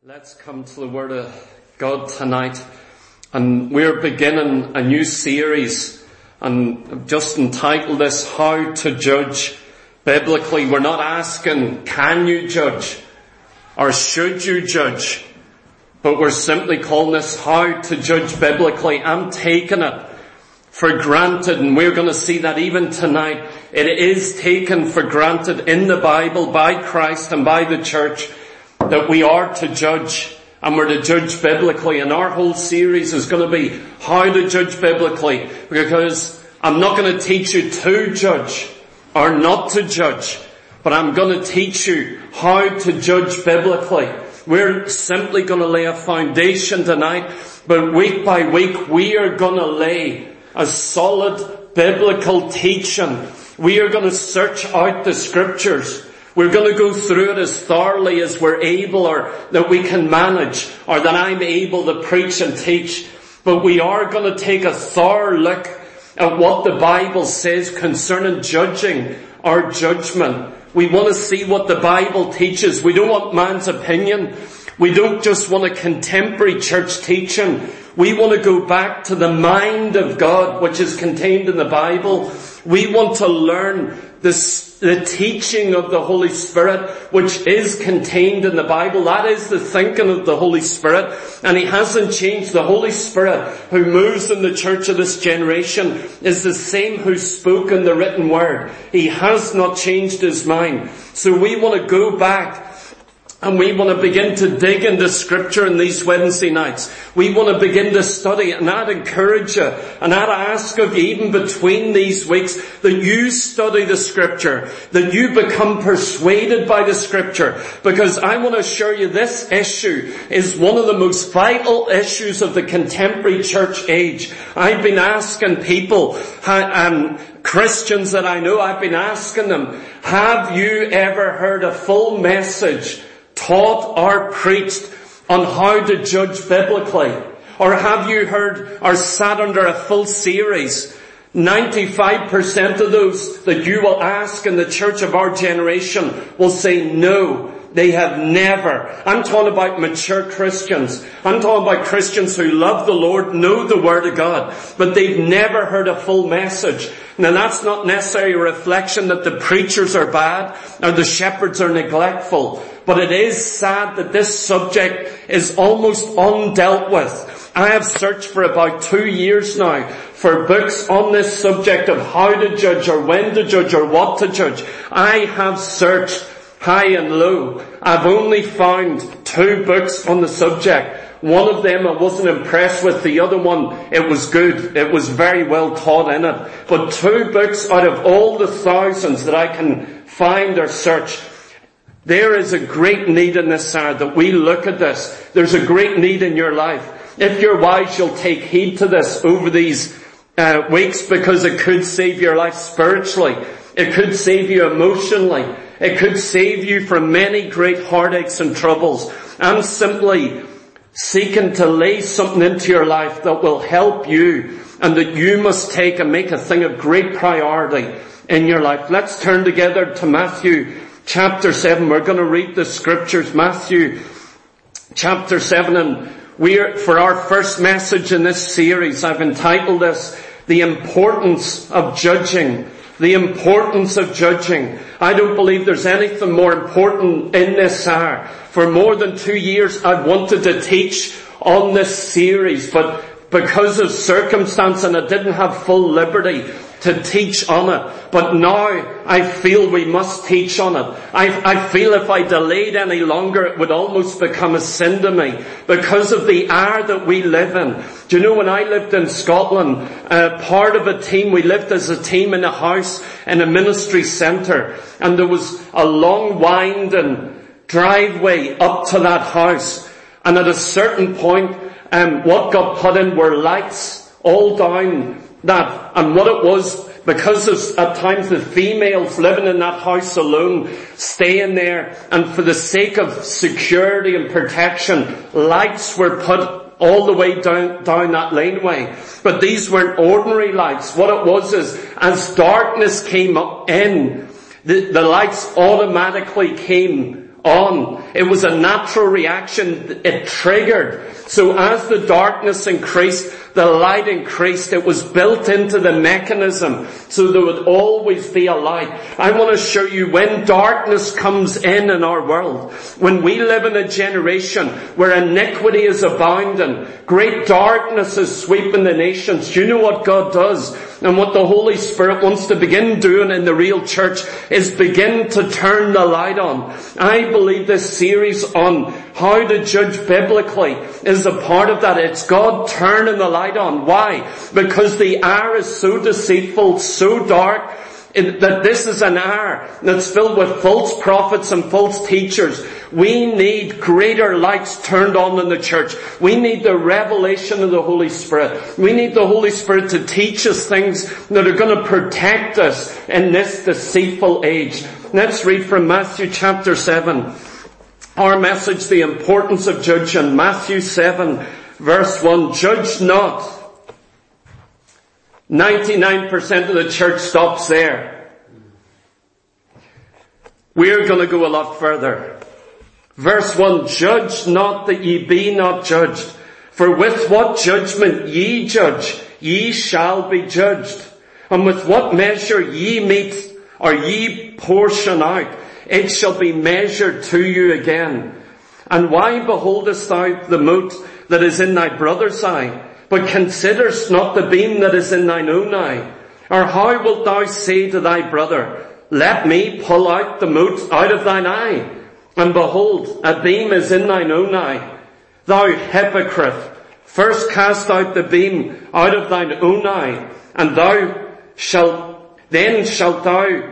Let's come to the Word of God tonight, and we're beginning a new series, and I've just entitled this, How to Judge Biblically. We're not asking, can you judge, or should you judge, but we're simply calling this, How to Judge Biblically. I'm taking it for granted, and we're going to see that even tonight, it is taken for granted in the Bible by Christ and by the church, that we are to judge, and we're to judge biblically. And our whole series is going to be how to judge biblically, because I'm not going to teach you to judge or not to judge, but I'm going to teach you how to judge biblically. We're simply going to lay a foundation tonight, but week by week we are going to lay a solid biblical teaching. We are going to search out the scriptures. We're going to go through it as thoroughly as we're able, or that we can manage, or that I'm able to preach and teach. But we are going to take a thorough look at what the Bible says concerning judging our judgment. We want to see what the Bible teaches. We don't want man's opinion. We don't just want a contemporary church teaching. We want to go back to the mind of God, which is contained in the Bible. We want to learn the teaching of the Holy Spirit, which is contained in the Bible. That is the thinking of the Holy Spirit. And He hasn't changed. The Holy Spirit who moves in the church of this generation is the same who spoke in the written word. He has not changed His mind. So we want to go back, and we want to begin to dig into Scripture in these Wednesday nights. We want to begin to study, and I'd encourage you, and I'd ask of you, even between these weeks, that you study the Scripture, that you become persuaded by the Scripture, because I want to assure you this issue is one of the most vital issues of the contemporary church age. I've been asking people, Christians that I know, I've been asking them, have you ever heard a full message taught or preached on how to judge biblically? Or have you heard or sat under a full series? 95% of those that you will ask in the church of our generation will say no. They have never. I'm talking about mature Christians. I'm talking about Christians who love the Lord, know the Word of God, but they've never heard a full message. Now that's not necessarily a reflection that the preachers are bad or the shepherds are neglectful, but it is sad that this subject is almost undealt with. I have searched for about 2 years now for books on this subject of how to judge, or when to judge, or what to judge. I have searched high and low. I've only found 2 books on the subject. One of them I wasn't impressed with. The other one, it was good. It was very well taught in it. But 2 books out of all the thousands that I can find or search. There is a great need in this hour that we look at this. There's a great need in your life. If you're wise, you'll take heed to this over these weeks, because it could save your life spiritually. It could save you emotionally. It could save you from many great heartaches and troubles. I'm simply seeking to lay something into your life that will help you, and that you must take and make a thing of great priority in your life. Let's turn together to Matthew chapter 7. We're going to read the scriptures. Matthew chapter 7, and for our first message in this series, I've entitled this, The Importance of Judging. The importance of judging. I don't believe there's anything more important in this hour. For more than 2 years I've wanted to teach on this series, but because of circumstance, and I didn't have full liberty to teach on it. But now I feel we must teach on it. I feel if I delayed any longer, it would almost become a sin to me, because of the hour that we live in. Do you know, when I lived in Scotland, part of a team, we lived as a team in a house in a ministry centre, and there was a long winding driveway up to that house. And at a certain point, what got put in were lights all down that. And what it was, because of, at times, the females living in that house alone, staying there, and for the sake of security and protection, lights were put all the way down that laneway. But these weren't ordinary lights. What it was is, as darkness came in, the lights automatically came on. It was a natural reaction. It triggered. So as the darkness increased, the light increased. It was built into the mechanism so there would always be a light. I want to show you when darkness comes in our world, when we live in a generation where iniquity is abounding, great darkness is sweeping the nations. Do you know what God does? And what the Holy Spirit wants to begin doing in the real church is begin to turn the light on. I believe this series on how to judge biblically is a part of that. It's God turning the light on. Why? Because the hour is so deceitful, so dark, that this is an hour that's filled with false prophets and false teachers. We need greater lights turned on in the church. We need the revelation of the Holy Spirit. We need the Holy Spirit to teach us things that are going to protect us in this deceitful age. Let's read from Matthew chapter 7. Our message, the importance of judging. Matthew 7 verse 1. Judge not. 99% of the church stops there. We're going to go a lot further. Verse 1, judge not that ye be not judged. For with what judgment ye judge, ye shall be judged. And with what measure ye mete, or ye portion out, it shall be measured to you again. And why beholdest thou the mote that is in thy brother's eye, but considerest not the beam that is in thine own eye? Or how wilt thou say to thy brother, let me pull out the mote out of thine eye? And behold, a beam is in thine own eye. Thou hypocrite, first cast out the beam out of thine own eye, and then shalt thou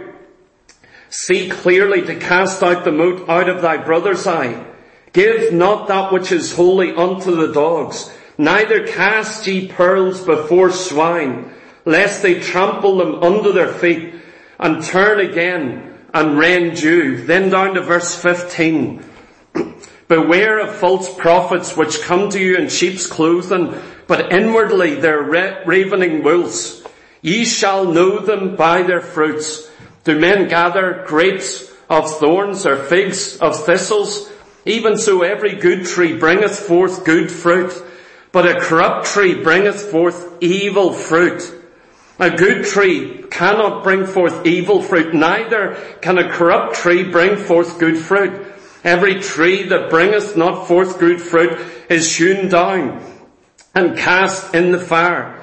see clearly to cast out the mote out of thy brother's eye. Give not that which is holy unto the dogs, neither cast ye pearls before swine, lest they trample them under their feet, and turn again and rend you. Then down to verse 15. Beware of false prophets which come to you in sheep's clothing, but inwardly they're ravening wolves. Ye shall know them by their fruits. Do men gather grapes of thorns or figs of thistles? Even so every good tree bringeth forth good fruit, but a corrupt tree bringeth forth evil fruit. A good tree cannot bring forth evil fruit, neither can a corrupt tree bring forth good fruit. Every tree that bringeth not forth good fruit is hewn down and cast in the fire.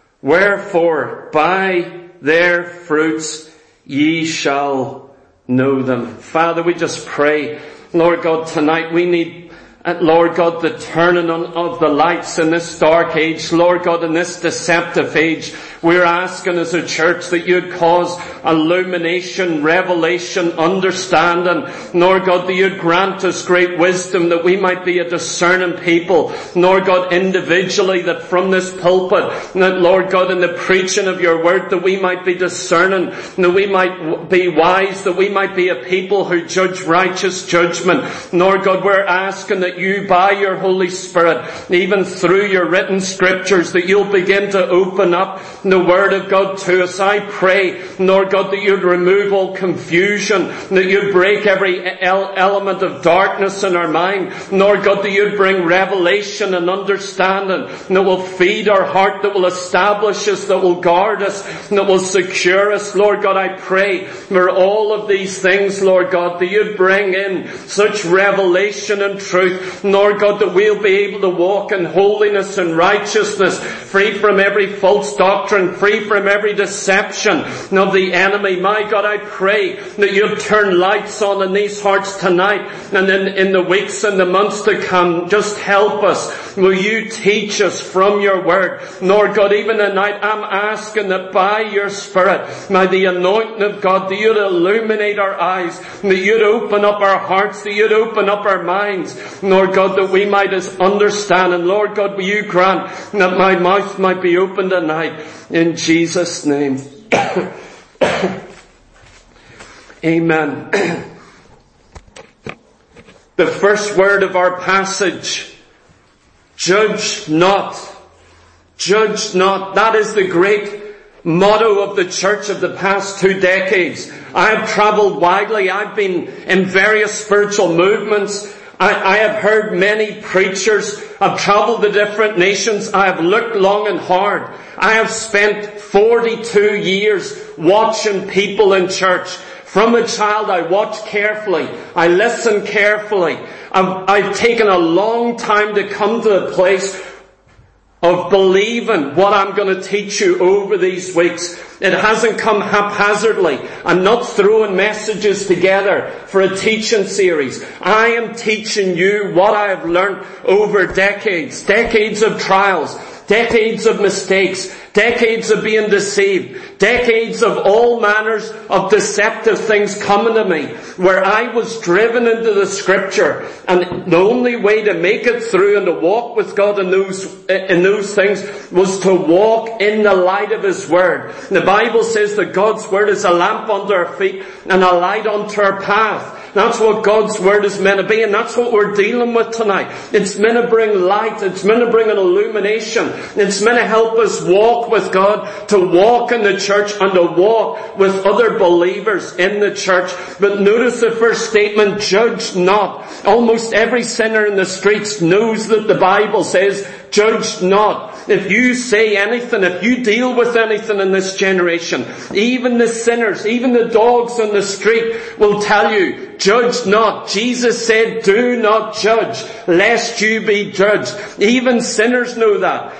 Wherefore by their fruits ye shall know them. Father, we just pray, Lord God, tonight we need, Lord God, the turning on of the lights in this dark age. Lord God, in this deceptive age, we're asking as a church that you'd cause illumination, revelation, understanding. Lord God, that you'd grant us great wisdom that we might be a discerning people. Lord God, individually, that from this pulpit, that Lord God, in the preaching of your word, that we might be discerning, that we might be wise, that we might be a people who judge righteous judgment. Lord God, we're asking that you, by your Holy Spirit, even through your written scriptures, that you'll begin to open up the Word of God to us. I pray, Lord God, that you'd remove all confusion, that you'd break every element of darkness in our mind. Lord God, that you'd bring revelation and understanding that will feed our heart, that will establish us, that will guard us, that will secure us. Lord God, I pray for all of these things, Lord God, that you'd bring in such revelation and truth, Lord God, that we'll be able to walk in holiness and righteousness, free from every false doctrine, free from every deception of the enemy. My God, I pray that you'll turn lights on in these hearts tonight, and then in the weeks and the months to come, just help us. Will you teach us from your word? Lord God, even tonight I'm asking that by your Spirit, by the anointing of God, that you'd illuminate our eyes, that you'd open up our hearts, that you'd open up our minds, Lord God, that we might understand. And Lord God, will you grant that my mouth might be open tonight, in Jesus' name. Amen. The first word of our passage, judge not. Judge not. That is the great motto of the church of the past 2 decades. I have traveled widely. I've been in various spiritual movements. I have heard many preachers. I've traveled to different nations. I have looked long and hard. I have spent 42 years watching people in church. From a child, I watch carefully. I listen carefully. I've taken a long time to come to the place of believing what I'm going to teach you over these weeks. It hasn't come haphazardly. I'm not throwing messages together for a teaching series. I am teaching you what I have learned over decades. Decades of trials. Decades of mistakes. Decades of being deceived. Decades of all manners of deceptive things coming to me, where I was driven into the Scripture, and the only way to make it through and to walk with God in those things was to walk in the light of His Word. The Bible says that God's Word is a lamp unto our feet and a light unto our path. That's what God's Word is meant to be, and that's what we're dealing with tonight. It's meant to bring light. It's meant to bring an illumination. It's meant to help us walk with God, to walk in the church and to walk with other believers in the church. But notice the first statement, judge not. Almost every sinner in the streets knows that the Bible says, judge not. If you say anything, if you deal with anything in this generation, even the sinners, even the dogs on the street will tell you, judge not. Jesus said, do not judge, lest you be judged. Even sinners know that.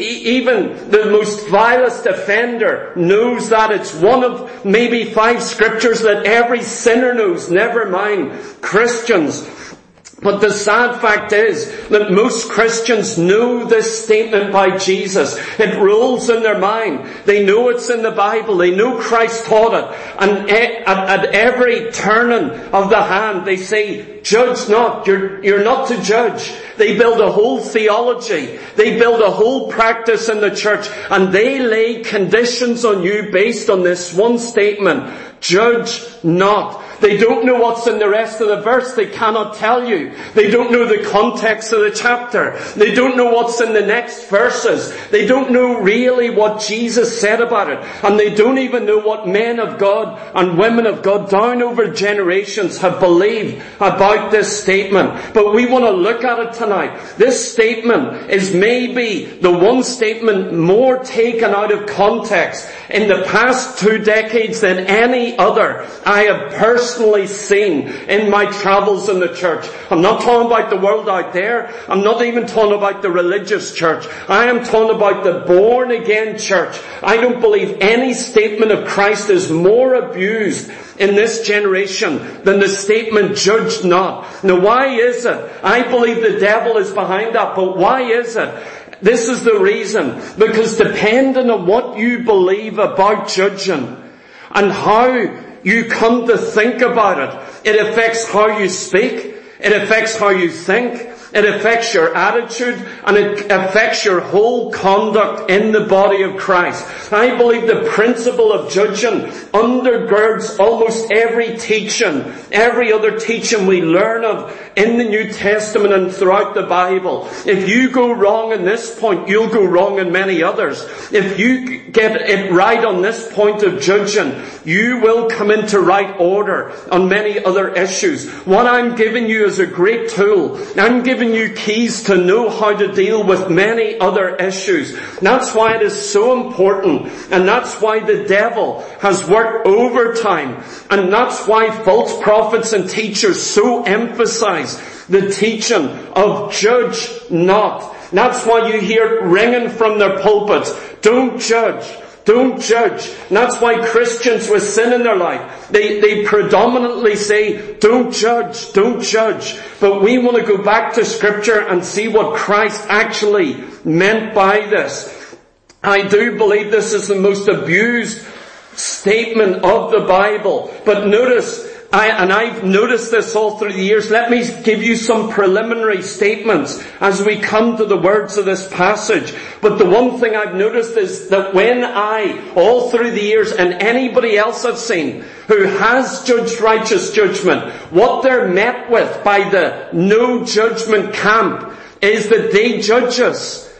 Even the most vilest offender knows that. It's one of maybe 5 scriptures that every sinner knows, never mind Christians. But the sad fact is that most Christians know this statement by Jesus. It rolls in their mind. They know it's in the Bible. They know Christ taught it. And at every turning of the hand, they say, judge not. You're not to judge. They build a whole theology. They build a whole practice in the church. And they lay conditions on you based on this one statement. Judge not. They don't know what's in the rest of the verse. They cannot tell you. They don't know the context of the chapter. They don't know what's in the next verses. They don't know really what Jesus said about it. And they don't even know what men of God and women of God down over generations have believed about this statement. But we want to look at it tonight. This statement is maybe the one statement more taken out of context in the past 2 decades than any other I have personally seen in my travels in the church. I'm not talking about the world out there. I'm not even talking about the religious church. I am talking about the born again church. I don't believe any statement of Christ is more abused in this generation than the statement, judge not. Now why is it? I believe the devil is behind that, but why is it? This is the reason. Because depending on what you believe about judging and how you come to think about it, it affects how you speak, it affects how you think, it affects your attitude, and it affects your whole conduct in the body of Christ. I believe the principle of judging undergirds almost every teaching, every other teaching we learn of in the New Testament and throughout the Bible. If you go wrong in this point, you'll go wrong in many others. If you get it right on this point of judging, you will come into right order on many other issues. What I'm giving you is a great tool. I'm giving you keys to know how to deal with many other issues. That's why it is so important, and that's why the devil has worked overtime, and that's why false prophets and teachers so emphasize the teaching of judge not. That's why you hear it ringing from their pulpits, don't judge. Don't judge. And that's why Christians with sin in their life, they predominantly say, don't judge, don't judge. But we want to go back to Scripture and see what Christ actually meant by this. I do believe this is the most abused statement of the Bible. But notice, I've noticed this all through the years. Let me give you some preliminary statements as we come to the words of this passage. But the one thing I've noticed is that when all through the years, and anybody else I've seen who has judged righteous judgment, what they're met with by the no judgment camp is that they judge us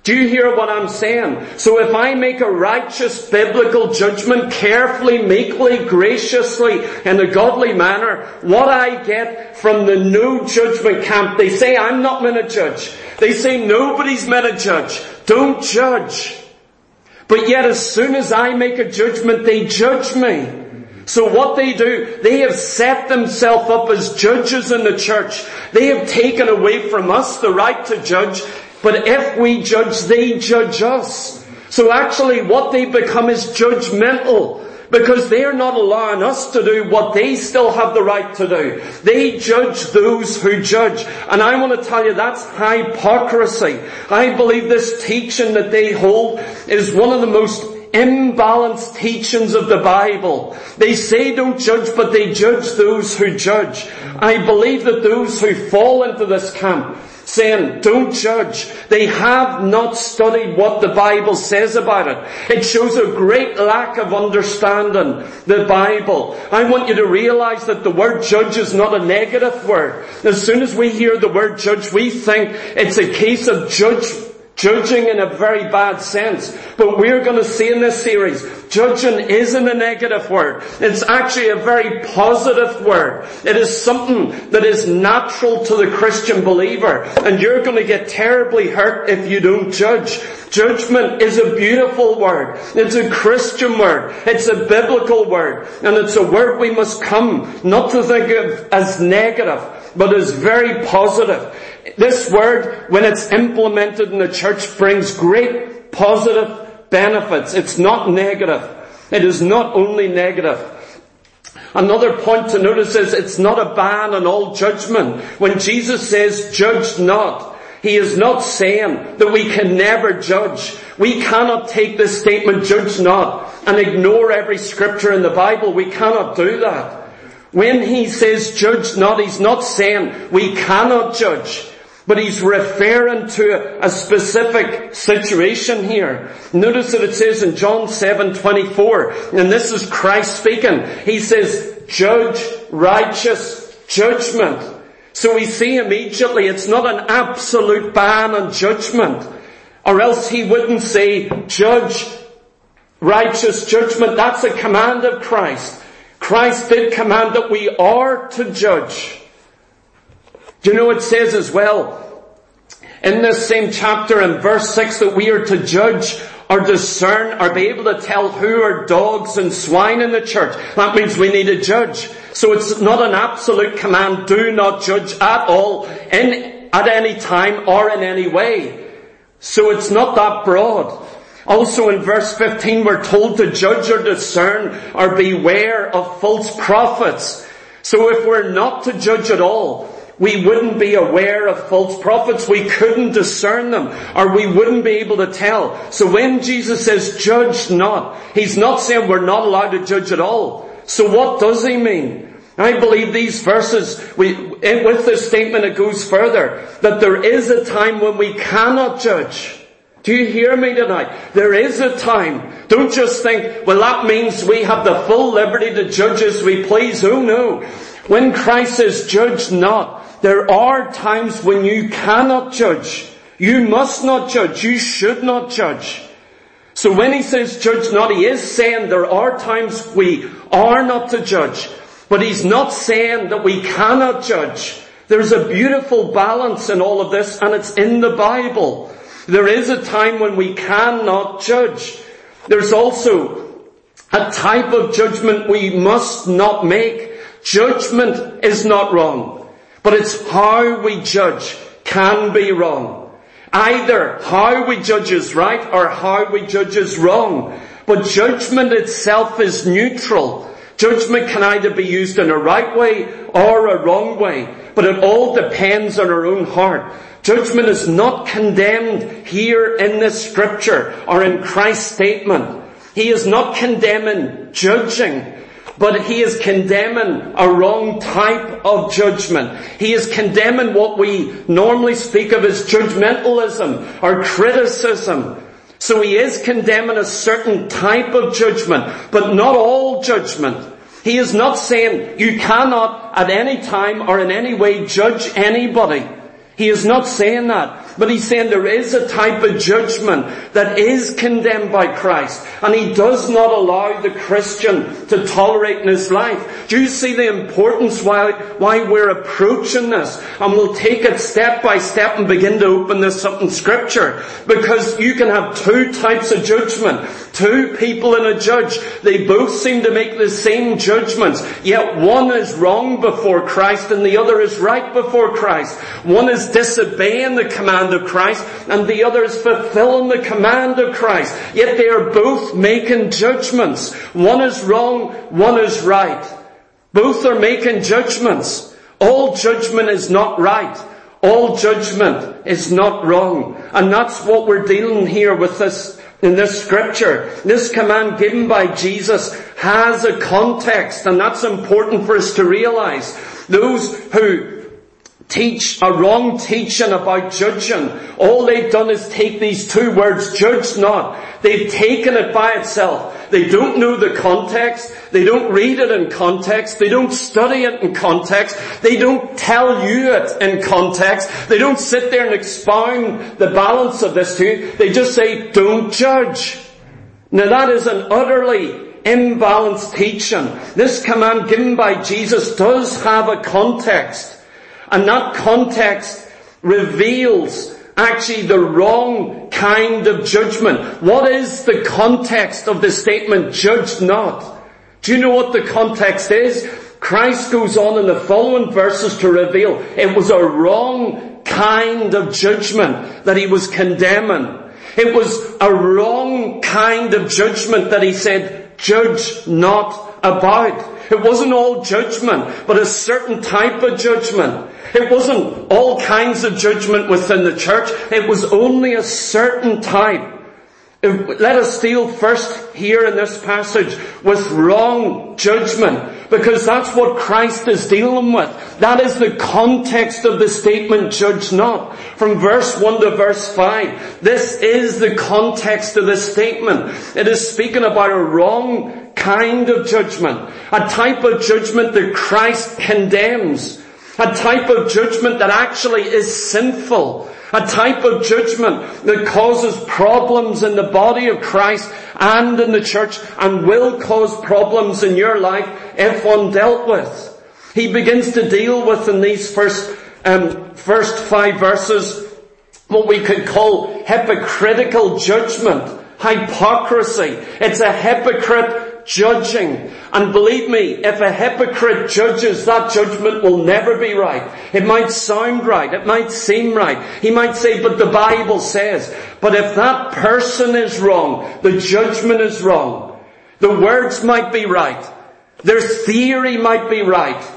Do you hear what I'm saying? So if I make a righteous biblical judgment carefully, meekly, graciously, in a godly manner, what I get from the no judgment camp, they say I'm not meant to judge. They say nobody's meant to judge. Don't judge. But yet as soon as I make a judgment, they judge me. So what they do, they have set themselves up as judges in the church. They have taken away from us the right to judge. But if we judge, they judge us. So actually what they become is judgmental, because they're not allowing us to do what they still have the right to do. They judge those who judge. And I want to tell you, that's hypocrisy. I believe this teaching that they hold is one of the most imbalanced teachings of the Bible. They say don't judge, but they judge those who judge. I believe that those who fall into this camp, saying, don't judge, they have not studied what the Bible says about it. It shows a great lack of understanding the Bible. I want you to realize that the word judge is not a negative word. As soon as we hear the word judge, we think it's a case of judging in a very bad sense. But we're going to see in this series, judging isn't a negative word. It's actually a very positive word. It is something that is natural to the Christian believer. And you're going to get terribly hurt if you don't judge. Judgment is a beautiful word. It's a Christian word. It's a biblical word. And it's a word we must come not to think of as negative, but as very positive. This word, when it's implemented in the church, brings great positive benefits. It's not negative. It is not only negative. Another point to notice is it's not a ban on all judgment. When Jesus says, judge not, He is not saying that we can never judge. We cannot take this statement, judge not, and ignore every scripture in the Bible. We cannot do that. When He says judge not, He's not saying we cannot judge. But He's referring to a specific situation here. Notice that it says in John 7:24, and this is Christ speaking. He says, judge righteous judgment. So we see immediately it's not an absolute ban on judgment. Or else He wouldn't say, judge righteous judgment. That's a command of Christ. Christ did command that we are to judge. Do you know it says as well, in this same chapter in verse 6, that we are to judge or discern or be able to tell who are dogs and swine in the church. That means we need to judge. So it's not an absolute command, do not judge at all, at any time or in any way. So it's not that broad. Also in verse 15 we're told to judge or discern or beware of false prophets. So if we're not to judge at all, we wouldn't be aware of false prophets. We couldn't discern them, or we wouldn't be able to tell. So when Jesus says judge not, He's not saying we're not allowed to judge at all. So what does He mean? I believe these verses, with this statement it goes further, that there is a time when we cannot judge. Do you hear me tonight? There is a time. Don't just think, well, that means we have the full liberty to judge as we please. Oh no. When Christ says judge not, there are times when you cannot judge. You must not judge. You should not judge. So when He says judge not, He is saying there are times we are not to judge. But He's not saying that we cannot judge. There's a beautiful balance in all of this, and it's in the Bible. There is a time when we cannot judge. There's also a type of judgment we must not make. Judgment is not wrong, but it's how we judge can be wrong. Either how we judge is right or how we judge is wrong. But judgment itself is neutral. Judgment can either be used in a right way or a wrong way, but it all depends on our own heart. Judgment is not condemned here in this scripture or in Christ's statement. He is not condemning judging, but He is condemning a wrong type of judgment. He is condemning what we normally speak of as judgmentalism or criticism. So He is condemning a certain type of judgment, but not all judgment. He is not saying you cannot at any time or in any way judge anybody. He is not saying that. But he's saying there is a type of judgment that is condemned by Christ. And he does not allow the Christian to tolerate in his life. Do you see the importance why we're approaching this? And we'll take it step by step and begin to open this up in Scripture. Because you can have two types of judgment. Two people and a judge. They both seem to make the same judgments. Yet one is wrong before Christ and the other is right before Christ. One is disobeying the command of Christ and the other is fulfilling the command of Christ. Yet they are both making judgments. One is wrong, one is right. Both are making judgments. All judgment is not right. All judgment is not wrong. And that's what we're dealing here with this in this Scripture. This command given by Jesus has a context, and that's important for us to realize. Those who teach a wrong teaching about judging, all they've done is take these two words, judge not. They've taken it by itself. They don't know the context. They don't read it in context. They don't study it in context. They don't tell you it in context. They don't sit there and expound the balance of this to you. They just say, don't judge. Now that is an utterly imbalanced teaching. This command given by Jesus does have a context. And that context reveals actually the wrong kind of judgment. What is the context of the statement, judge not? Do you know what the context is? Christ goes on in the following verses to reveal it was a wrong kind of judgment that he was condemning. It was a wrong kind of judgment that he said, judge not about. It wasn't all judgment, but a certain type of judgment. It wasn't all kinds of judgment within the church. It was only a certain type. Let us deal first here in this passage with wrong judgment, because that's what Christ is dealing with. That is the context of the statement, judge not. From verse 1 to verse 5, this is the context of the statement. It is speaking about a wrong kind of judgment, a type of judgment that Christ condemns, a type of judgment that actually is sinful, a type of judgment that causes problems in the body of Christ and in the church and will cause problems in your life if undealt with. He begins to deal with in these first 5 verses what we could call hypocritical judgment, hypocrisy. It's a hypocrite judging. And believe me, if a hypocrite judges, that judgment will never be right. It might sound right. It might seem right. He might say, but the Bible says. But if that person is wrong, the judgment is wrong. The words might be right. Their theory might be right.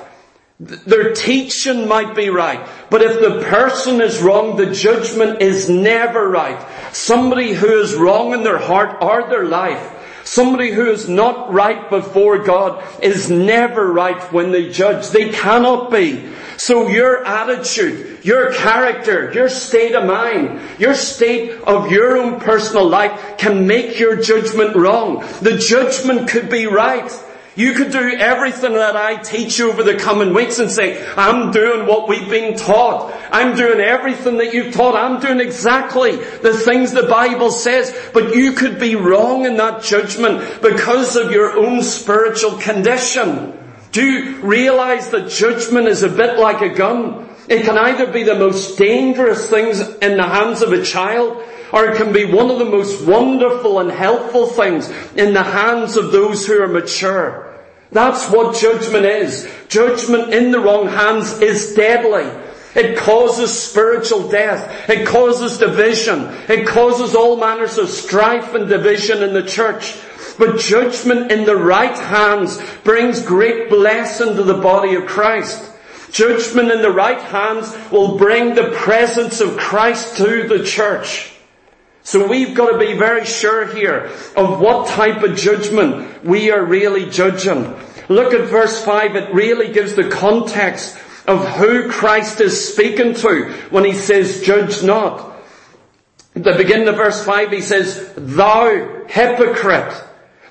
Their teaching might be right. But if the person is wrong, the judgment is never right. Somebody who is wrong in their heart or their life, somebody who is not right before God, is never right when they judge. They cannot be. So your attitude, your character, your state of mind, your state of your own personal life can make your judgment wrong. The judgment could be right. You could do everything that I teach over the coming weeks and say, I'm doing what we've been taught. I'm doing everything that you've taught. I'm doing exactly the things the Bible says. But you could be wrong in that judgment because of your own spiritual condition. Do you realize that judgment is a bit like a gun? It can either be the most dangerous things in the hands of a child, or it can be one of the most wonderful and helpful things in the hands of those who are mature. That's what judgment is. Judgment in the wrong hands is deadly. It causes spiritual death. It causes division. It causes all manners of strife and division in the church. But judgment in the right hands brings great blessing to the body of Christ. Judgment in the right hands will bring the presence of Christ to the church. So we've got to be very sure here of what type of judgment we are really judging. Look at verse 5. It really gives the context of who Christ is speaking to when he says, judge not. At the beginning of verse 5 he says, thou hypocrite.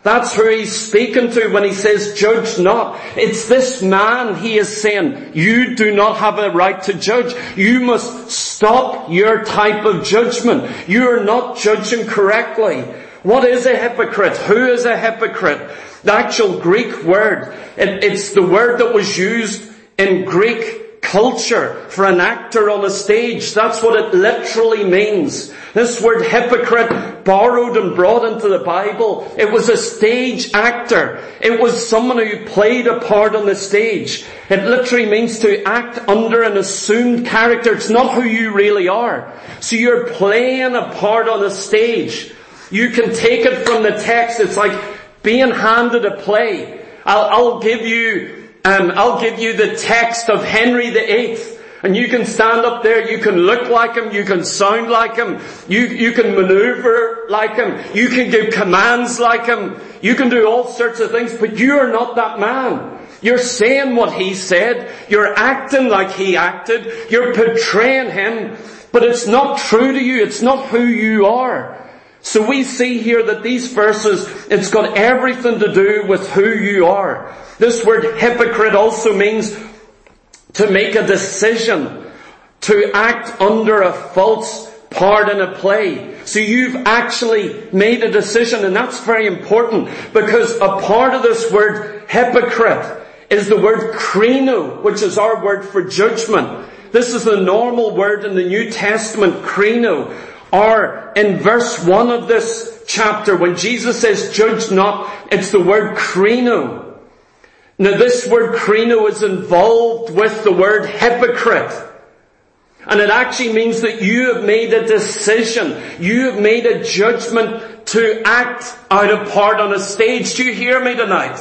That's who he's speaking to when he says, judge not. It's this man he is saying, you do not have a right to judge. You must stop your type of judgment. You are not judging correctly. What is a hypocrite? Who is a hypocrite? The actual Greek word, it's the word that was used in Greek culture for an actor on a stage. That's what it literally means. This word hypocrite, borrowed and brought into the Bible, it was a stage actor. It was someone who played a part on the stage. It literally means to act under an assumed character. It's not who you really are. So you're playing a part on a stage. You can take it from the text. It's like being handed a play. I'll give you the text of Henry VIII. And you can stand up there, you can look like him, you can sound like him, you can maneuver like him, you can give commands like him, you can do all sorts of things, but you're not that man. You're saying what he said, you're acting like he acted, you're portraying him, but it's not true to you, it's not who you are. So we see here that these verses, it's got everything to do with who you are. This word hypocrite also means to make a decision, to act under a false part in a play. So you've actually made a decision, and that's very important, because a part of this word hypocrite is the word krino, which is our word for judgment. This is the normal word in the New Testament, krino. Or in verse 1 of this chapter, when Jesus says judge not, it's the word krino. Now this word krino is involved with the word hypocrite. And it actually means that you have made a decision. You have made a judgment to act out a part on a stage. Do you hear me tonight?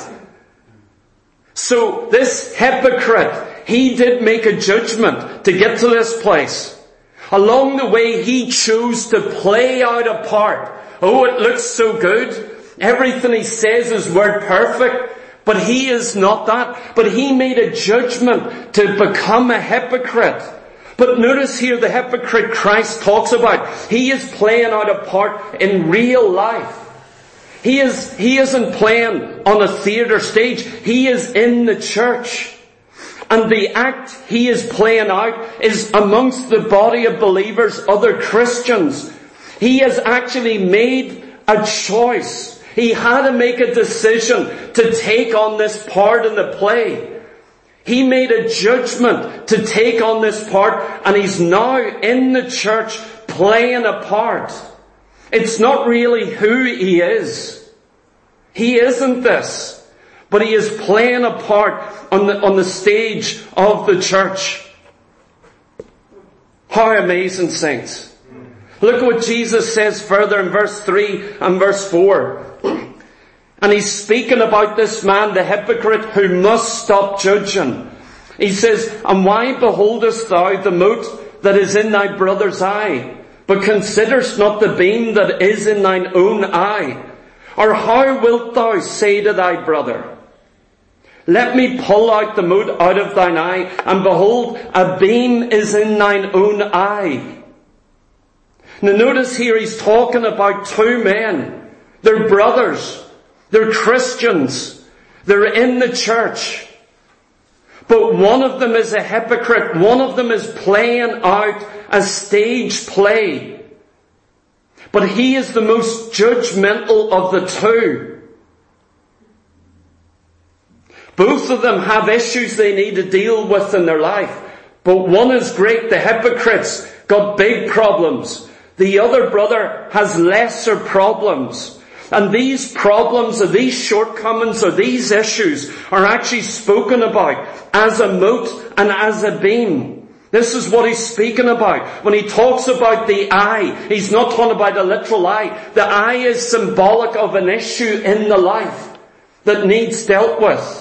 So this hypocrite, he did make a judgment to get to this place. Along the way, he chose to play out a part. Oh, it looks so good. Everything he says is word perfect. But he is not that. But he made a judgment to become a hypocrite. But notice here the hypocrite Christ talks about. He is playing out a part in real life. He isn't playing on a theatre stage. He is in the church. And the act he is playing out is amongst the body of believers, other Christians. He has actually made a choice. He had to make a decision to take on this part in the play. He made a judgment to take on this part, and he's now in the church playing a part. It's not really who he is. He isn't this. But he is playing a part on the stage of the church. How amazing, saints. Look at what Jesus says further in verse 3 and verse 4. And he's speaking about this man, the hypocrite, who must stop judging. He says, and why beholdest thou the mote that is in thy brother's eye, but considerest not the beam that is in thine own eye? Or how wilt thou say to thy brother, let me pull out the mote out of thine eye, and behold, a beam is in thine own eye. Now notice here he's talking about two men. They're brothers. They're Christians. They're in the church. But one of them is a hypocrite. One of them is playing out a stage play. But he is the most judgmental of the two. Both of them have issues they need to deal with in their life. But one is great. The hypocrite's got big problems. The other brother has lesser problems. And these problems or these shortcomings or these issues are actually spoken about as a mote and as a beam. This is what he's speaking about. When he talks about the eye, he's not talking about a literal eye. The eye is symbolic of an issue in the life that needs dealt with.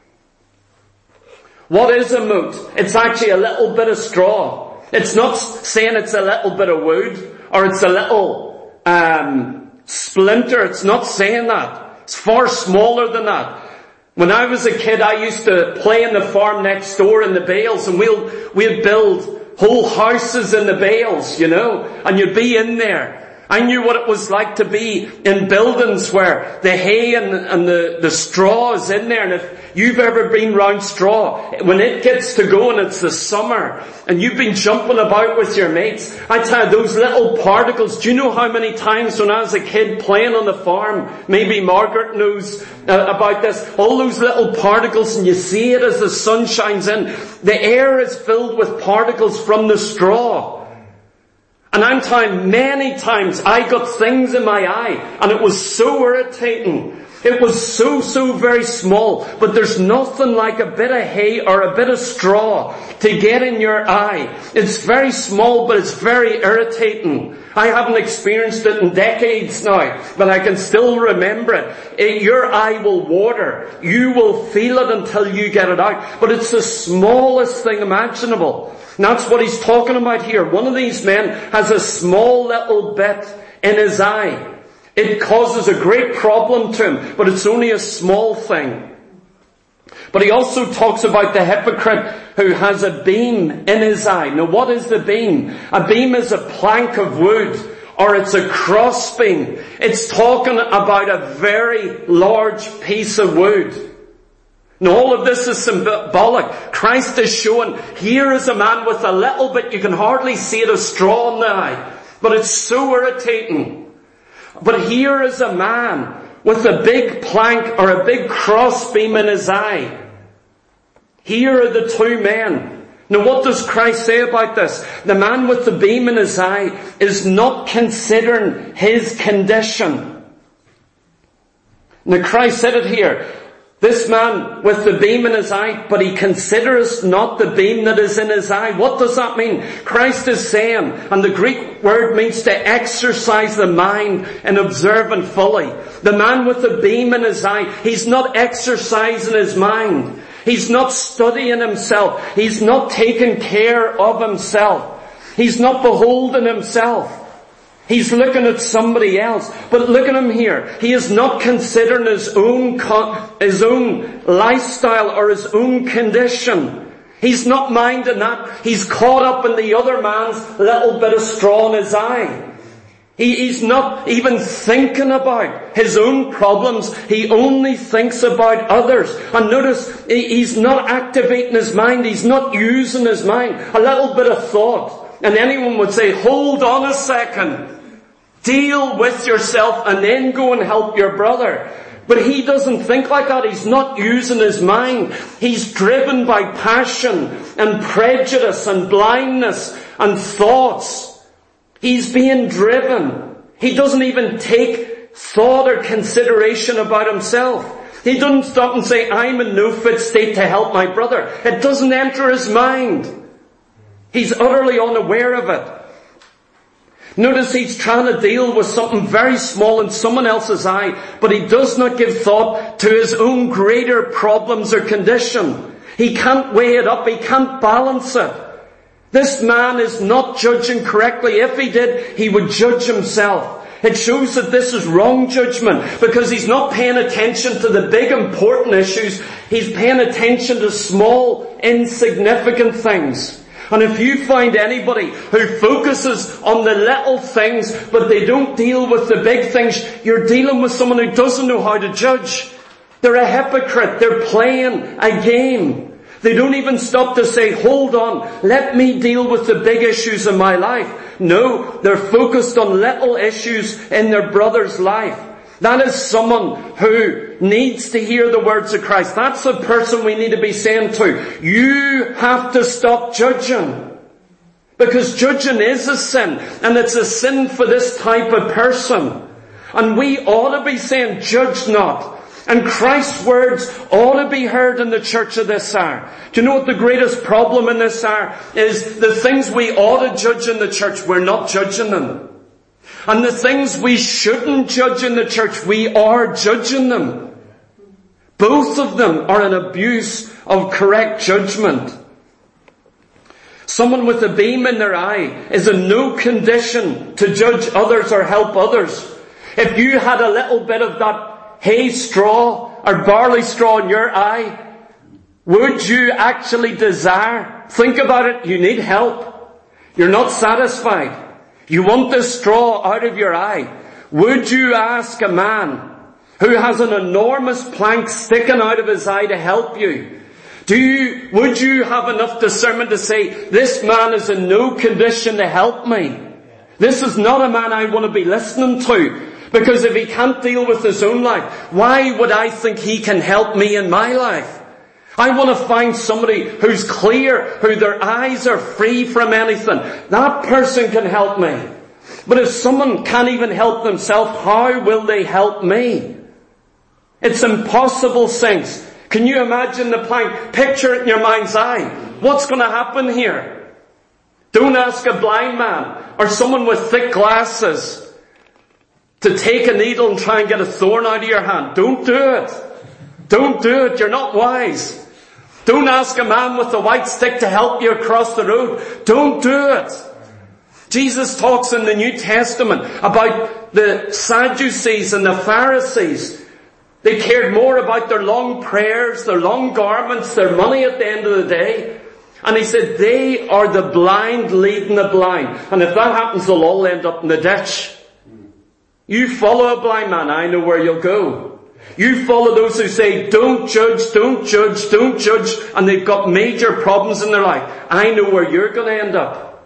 What is a mote? It's actually a little bit of straw. It's not saying it's a little bit of wood or it's a little splinter. It's not saying that. It's far smaller than that. When I was a kid, I used to play in the farm next door in the bales, and we'd build whole houses in the bales, you know, and you'd be in there. I knew what it was like to be in buildings where the hay and the straw is in there. And if you've ever been round straw, when it gets to go and it's the summer and you've been jumping about with your mates, I tell you, those little particles, do you know how many times when I was a kid playing on the farm, maybe Margaret knows about this, all those little particles, and you see it as the sun shines in, the air is filled with particles from the straw. And I'm telling, many times I got things in my eye and it was so irritating. It was so very small, but there's nothing like a bit of hay or a bit of straw to get in your eye. It's very small, but it's very irritating. I haven't experienced it in decades now, but I can still remember it. Your eye will water. You will feel it until you get it out. But it's the smallest thing imaginable. And that's what he's talking about here. One of these men has a small little bit in his eye. It causes a great problem to him, but it's only a small thing. But he also talks about the hypocrite who has a beam in his eye. Now what is the beam? A beam is a plank of wood, or it's a cross beam. It's talking about a very large piece of wood. Now all of this is symbolic. Christ is showing, here is a man with a little bit, you can hardly see it, a straw in the eye, but it's so irritating. But here is a man with a big plank or a big crossbeam in his eye. Here are the two men. Now what does Christ say about this? The man with the beam in his eye is not considering his condition. Now Christ said it here. This man with the beam in his eye, but he considers not the beam that is in his eye. What does that mean? Christ is saying, and the Greek word means to exercise the mind and observe fully. The man with the beam in his eye, he's not exercising his mind. He's not studying himself. He's not taking care of himself. He's not beholding himself. He's looking at somebody else. But look at him here. He is not considering his own lifestyle or his own condition. He's not minding that. He's caught up in the other man's little bit of straw in his eye. He's not even thinking about his own problems. He only thinks about others. And notice, he's not activating his mind. He's not using his mind. A little bit of thought. And anyone would say, hold on a second. Deal with yourself and then go and help your brother. But he doesn't think like that. He's not using his mind. He's driven by passion and prejudice and blindness and thoughts. He's being driven. He doesn't even take thought or consideration about himself. He doesn't stop and say, I'm in no fit state to help my brother. It doesn't enter his mind. He's utterly unaware of it. Notice he's trying to deal with something very small in someone else's eye, but he does not give thought to his own greater problems or condition. He can't weigh it up. He can't balance it. This man is not judging correctly. If he did, he would judge himself. It shows that this is wrong judgment because he's not paying attention to the big important issues. He's paying attention to small, insignificant things. And if you find anybody who focuses on the little things, but they don't deal with the big things, you're dealing with someone who doesn't know how to judge. They're a hypocrite. They're playing a game. They don't even stop to say, hold on, let me deal with the big issues in my life. No, they're focused on little issues in their brother's life. That is someone who needs to hear the words of Christ. That's the person we need to be saying to, you have to stop judging. Because judging is a sin, and it's a sin for this type of person. And we ought to be saying, judge not. And Christ's words ought to be heard in the church of this hour. Do you know what the greatest problem in this hour is? The things we ought to judge in the church, we're not judging them. And the things we shouldn't judge in the church, we are judging them. Both of them are an abuse of correct judgment. Someone with a beam in their eye is in no condition to judge others or help others. If you had a little bit of that hay straw or barley straw in your eye, would you actually desire? Think about it, you need help. You're not satisfied. You want the straw out of your eye. Would you ask a man who has an enormous plank sticking out of his eye to help you? Would you have enough discernment to say, this man is in no condition to help me? This is not a man I want to be listening to. Because if he can't deal with his own life, why would I think he can help me in my life? I want to find somebody who's clear, who their eyes are free from anything. That person can help me. But if someone can't even help themselves, how will they help me? It's impossible, saints. Can you imagine the plank? Picture it in your mind's eye. What's going to happen here? Don't ask a blind man or someone with thick glasses to take a needle and try and get a thorn out of your hand. Don't do it. Don't do it. You're not wise. Don't ask a man with a white stick to help you across the road. Don't do it. Jesus talks in the New Testament about the Sadducees and the Pharisees. They cared more about their long prayers, their long garments, their money at the end of the day. And he said, they are the blind leading the blind. And if that happens, they'll all end up in the ditch. You follow a blind man, I know where you'll go. You follow those who say, don't judge, don't judge, don't judge, and they've got major problems in their life. I know where you're going to end up.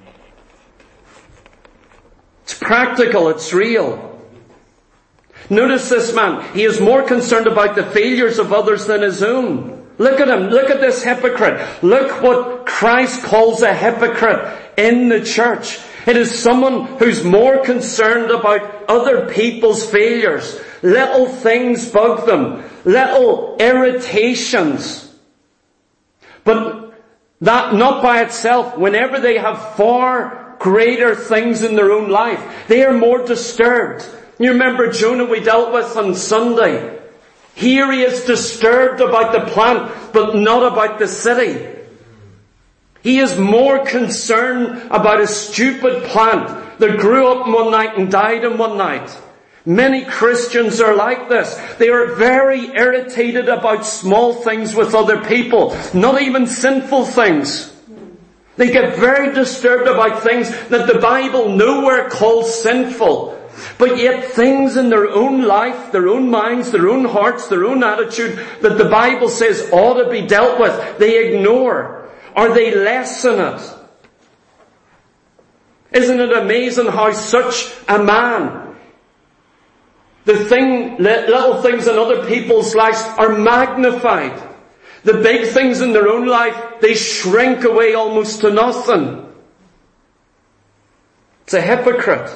It's practical, it's real. Notice this man, he is more concerned about the failures of others than his own. Look at him, look at this hypocrite. Look what Christ calls a hypocrite in the church. It is someone who's more concerned about other people's failures. Little things bug them. Little irritations. But that not by itself, whenever they have far greater things in their own life, they are more disturbed. You remember Jonah we dealt with on Sunday. Here he is disturbed about the plant, but not about the city. He is more concerned about a stupid plant that grew up in one night and died in one night. Many Christians are like this. They are very irritated about small things with other people, not even sinful things. They get very disturbed about things that the Bible nowhere calls sinful. But yet things in their own life, their own minds, their own hearts, their own attitude that the Bible says ought to be dealt with, they ignore. Or they lessen it. Isn't it amazing how such a man, little things in other people's lives are magnified. The big things in their own life, they shrink away almost to nothing. It's a hypocrite.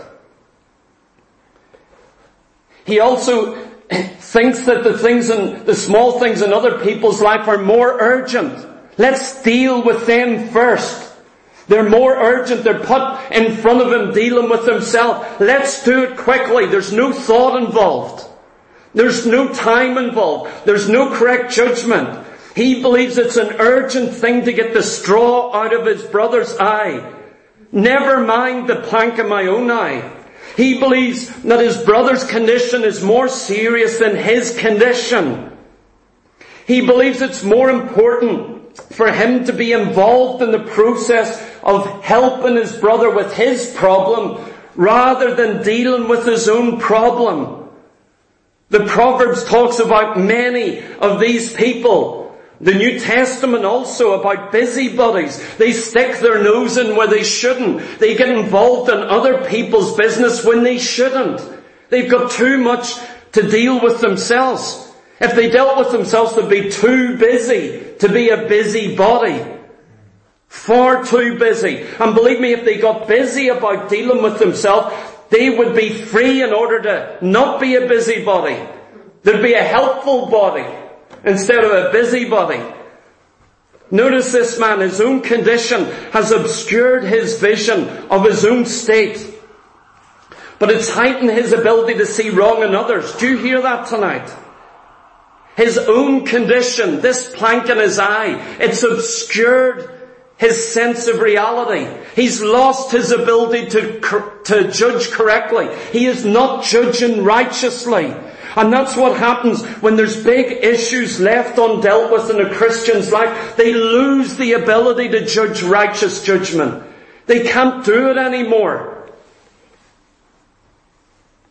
He also thinks that the small things in other people's life are more urgent. Let's deal with them first. They're more urgent. They're put in front of him dealing with himself. Let's do it quickly. There's no thought involved. There's no time involved. There's no correct judgment. He believes it's an urgent thing to get the straw out of his brother's eye. Never mind the plank in my own eye. He believes that his brother's condition is more serious than his condition. He believes it's more important for him to be involved in the process of helping his brother with his problem rather than dealing with his own problem. The Proverbs talks about many of these people. The New Testament also about busybodies. They stick their nose in where they shouldn't. They get involved in other people's business when they shouldn't. They've got too much to deal with themselves. If they dealt with themselves, they'd be too busy to be a busybody. Far too busy. And believe me, if they got busy about dealing with themselves, they would be free in order to not be a busybody. There'd be a helpful body instead of a busybody. Notice this man, his own condition has obscured his vision of his own state. But it's heightened his ability to see wrong in others. Do you hear that tonight? His own condition, this plank in his eye, it's obscured his sense of reality. He's lost his ability to judge correctly. He is not judging righteously. And that's what happens when there's big issues left undealt with in a Christian's life. They lose the ability to judge righteous judgment. They can't do it anymore.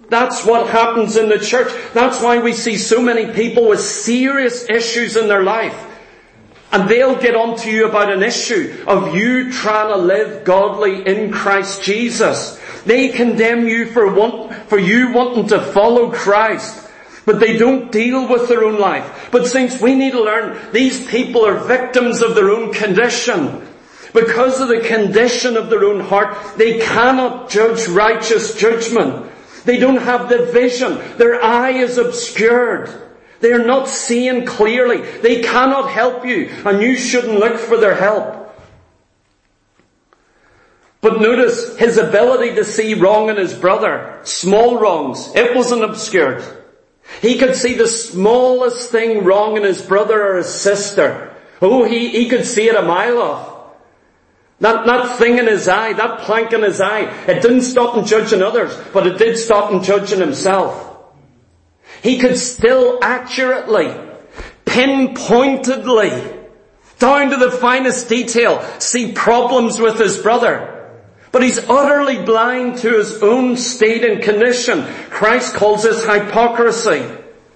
That's what happens in the church. That's why we see so many people with serious issues in their life. And they'll get onto you about an issue of you trying to live godly in Christ Jesus. They condemn you for you wanting to follow Christ. But they don't deal with their own life. But saints, we need to learn these people are victims of their own condition. Because of the condition of their own heart, they cannot judge righteous judgment. They don't have the vision. Their eye is obscured. They are not seeing clearly. They cannot help you, and you shouldn't look for their help. But notice his ability to see wrong in his brother, small wrongs, it wasn't obscured. He could see the smallest thing wrong in his brother or his sister. Oh, he could see it a mile off. That thing in his eye, that plank in his eye, it didn't stop him judging others, but it did stop him judging himself. He could still accurately, pinpointedly, down to the finest detail, see problems with his brother. But he's utterly blind to his own state and condition. Christ calls this hypocrisy.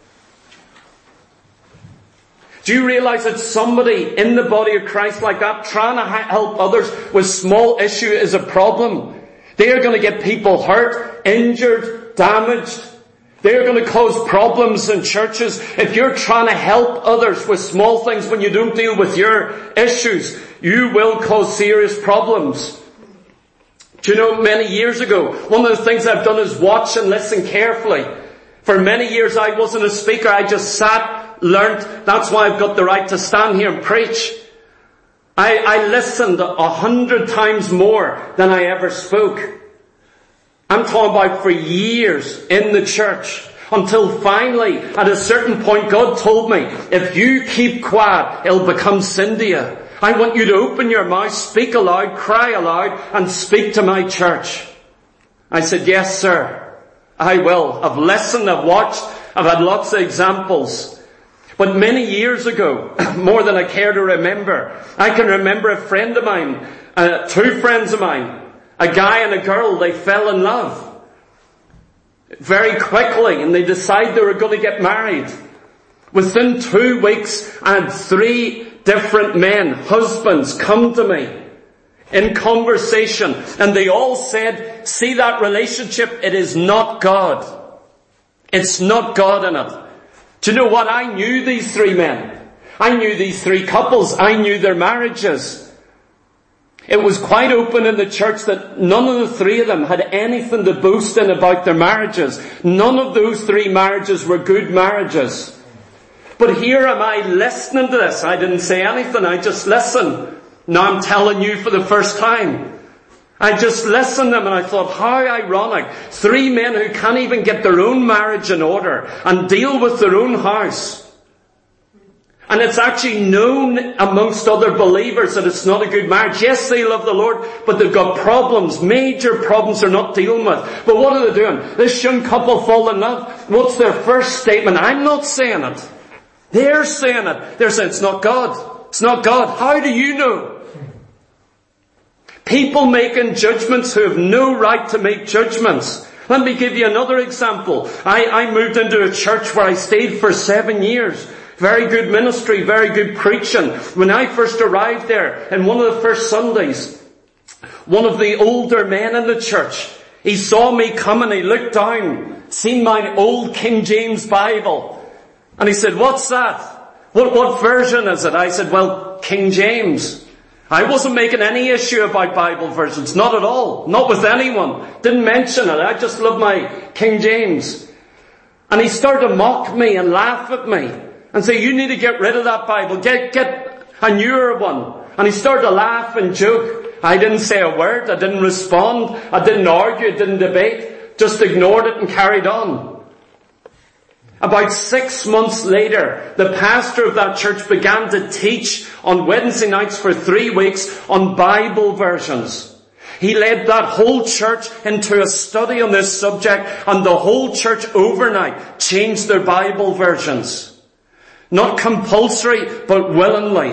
Do you realize that somebody in the body of Christ like that, trying to help others with small issue is a problem? They are going to get people hurt, injured, damaged. They are going to cause problems in churches. If you're trying to help others with small things when you don't deal with your issues, you will cause serious problems. Do you know, many years ago, one of the things I've done is watch and listen carefully. For many years I wasn't a speaker. I just sat, learnt. That's why I've got the right to stand here and preach. I listened 100 times more than I ever spoke. I'm talking about for years in the church. Until finally, at a certain point, God told me, if you keep quiet, it'll become Cynthia. I want you to open your mouth, speak aloud, cry aloud, and speak to my church. I said, yes, sir, I will. I've listened, I've watched, I've had lots of examples. But many years ago, more than I care to remember, I can remember a friend of mine, two friends of mine, a guy and a girl, they fell in love very quickly and they decided they were going to get married. Within 2 weeks, I had 3 different men, husbands, come to me in conversation, and they all said, see that relationship, it is not God. It's not God in it. Do you know what? I knew these 3 men. I knew these 3 couples. I knew their marriages. It was quite open in the church that none of the 3 of them had anything to boast in about their marriages. None of those 3 marriages were good marriages. But here am I listening to this. I didn't say anything. I just listened. Now I'm telling you for the first time. I just listened to them and I thought, how ironic. 3 men who can't even get their own marriage in order and deal with their own house. And it's actually known amongst other believers that it's not a good marriage. Yes, they love the Lord, but they've got problems, major problems they're not dealing with. But what are they doing? This young couple fall in love. What's their first statement? I'm not saying it. They're saying it. They're saying it's not God. It's not God. How do you know? People making judgments who have no right to make judgments. Let me give you another example. I moved into a church where I stayed for 7 years. Very good ministry, very good preaching. When I first arrived there, in one of the first Sundays, one of the older men in the church, he saw me coming, he looked down, seen my old King James Bible, and he said, what's that? What version is it? I said, well, King James. I wasn't making any issue about Bible versions, not at all, not with anyone. Didn't mention it, I just love my King James. And he started to mock me and laugh at me. And say, you need to get rid of that Bible. Get a newer one. And he started to laugh and joke. I didn't say a word. I didn't respond. I didn't argue. I didn't debate. Just ignored it and carried on. About 6 months later, the pastor of that church began to teach on Wednesday nights for 3 weeks on Bible versions. He led that whole church into a study on this subject, and the whole church overnight changed their Bible versions. Not compulsory, but willingly.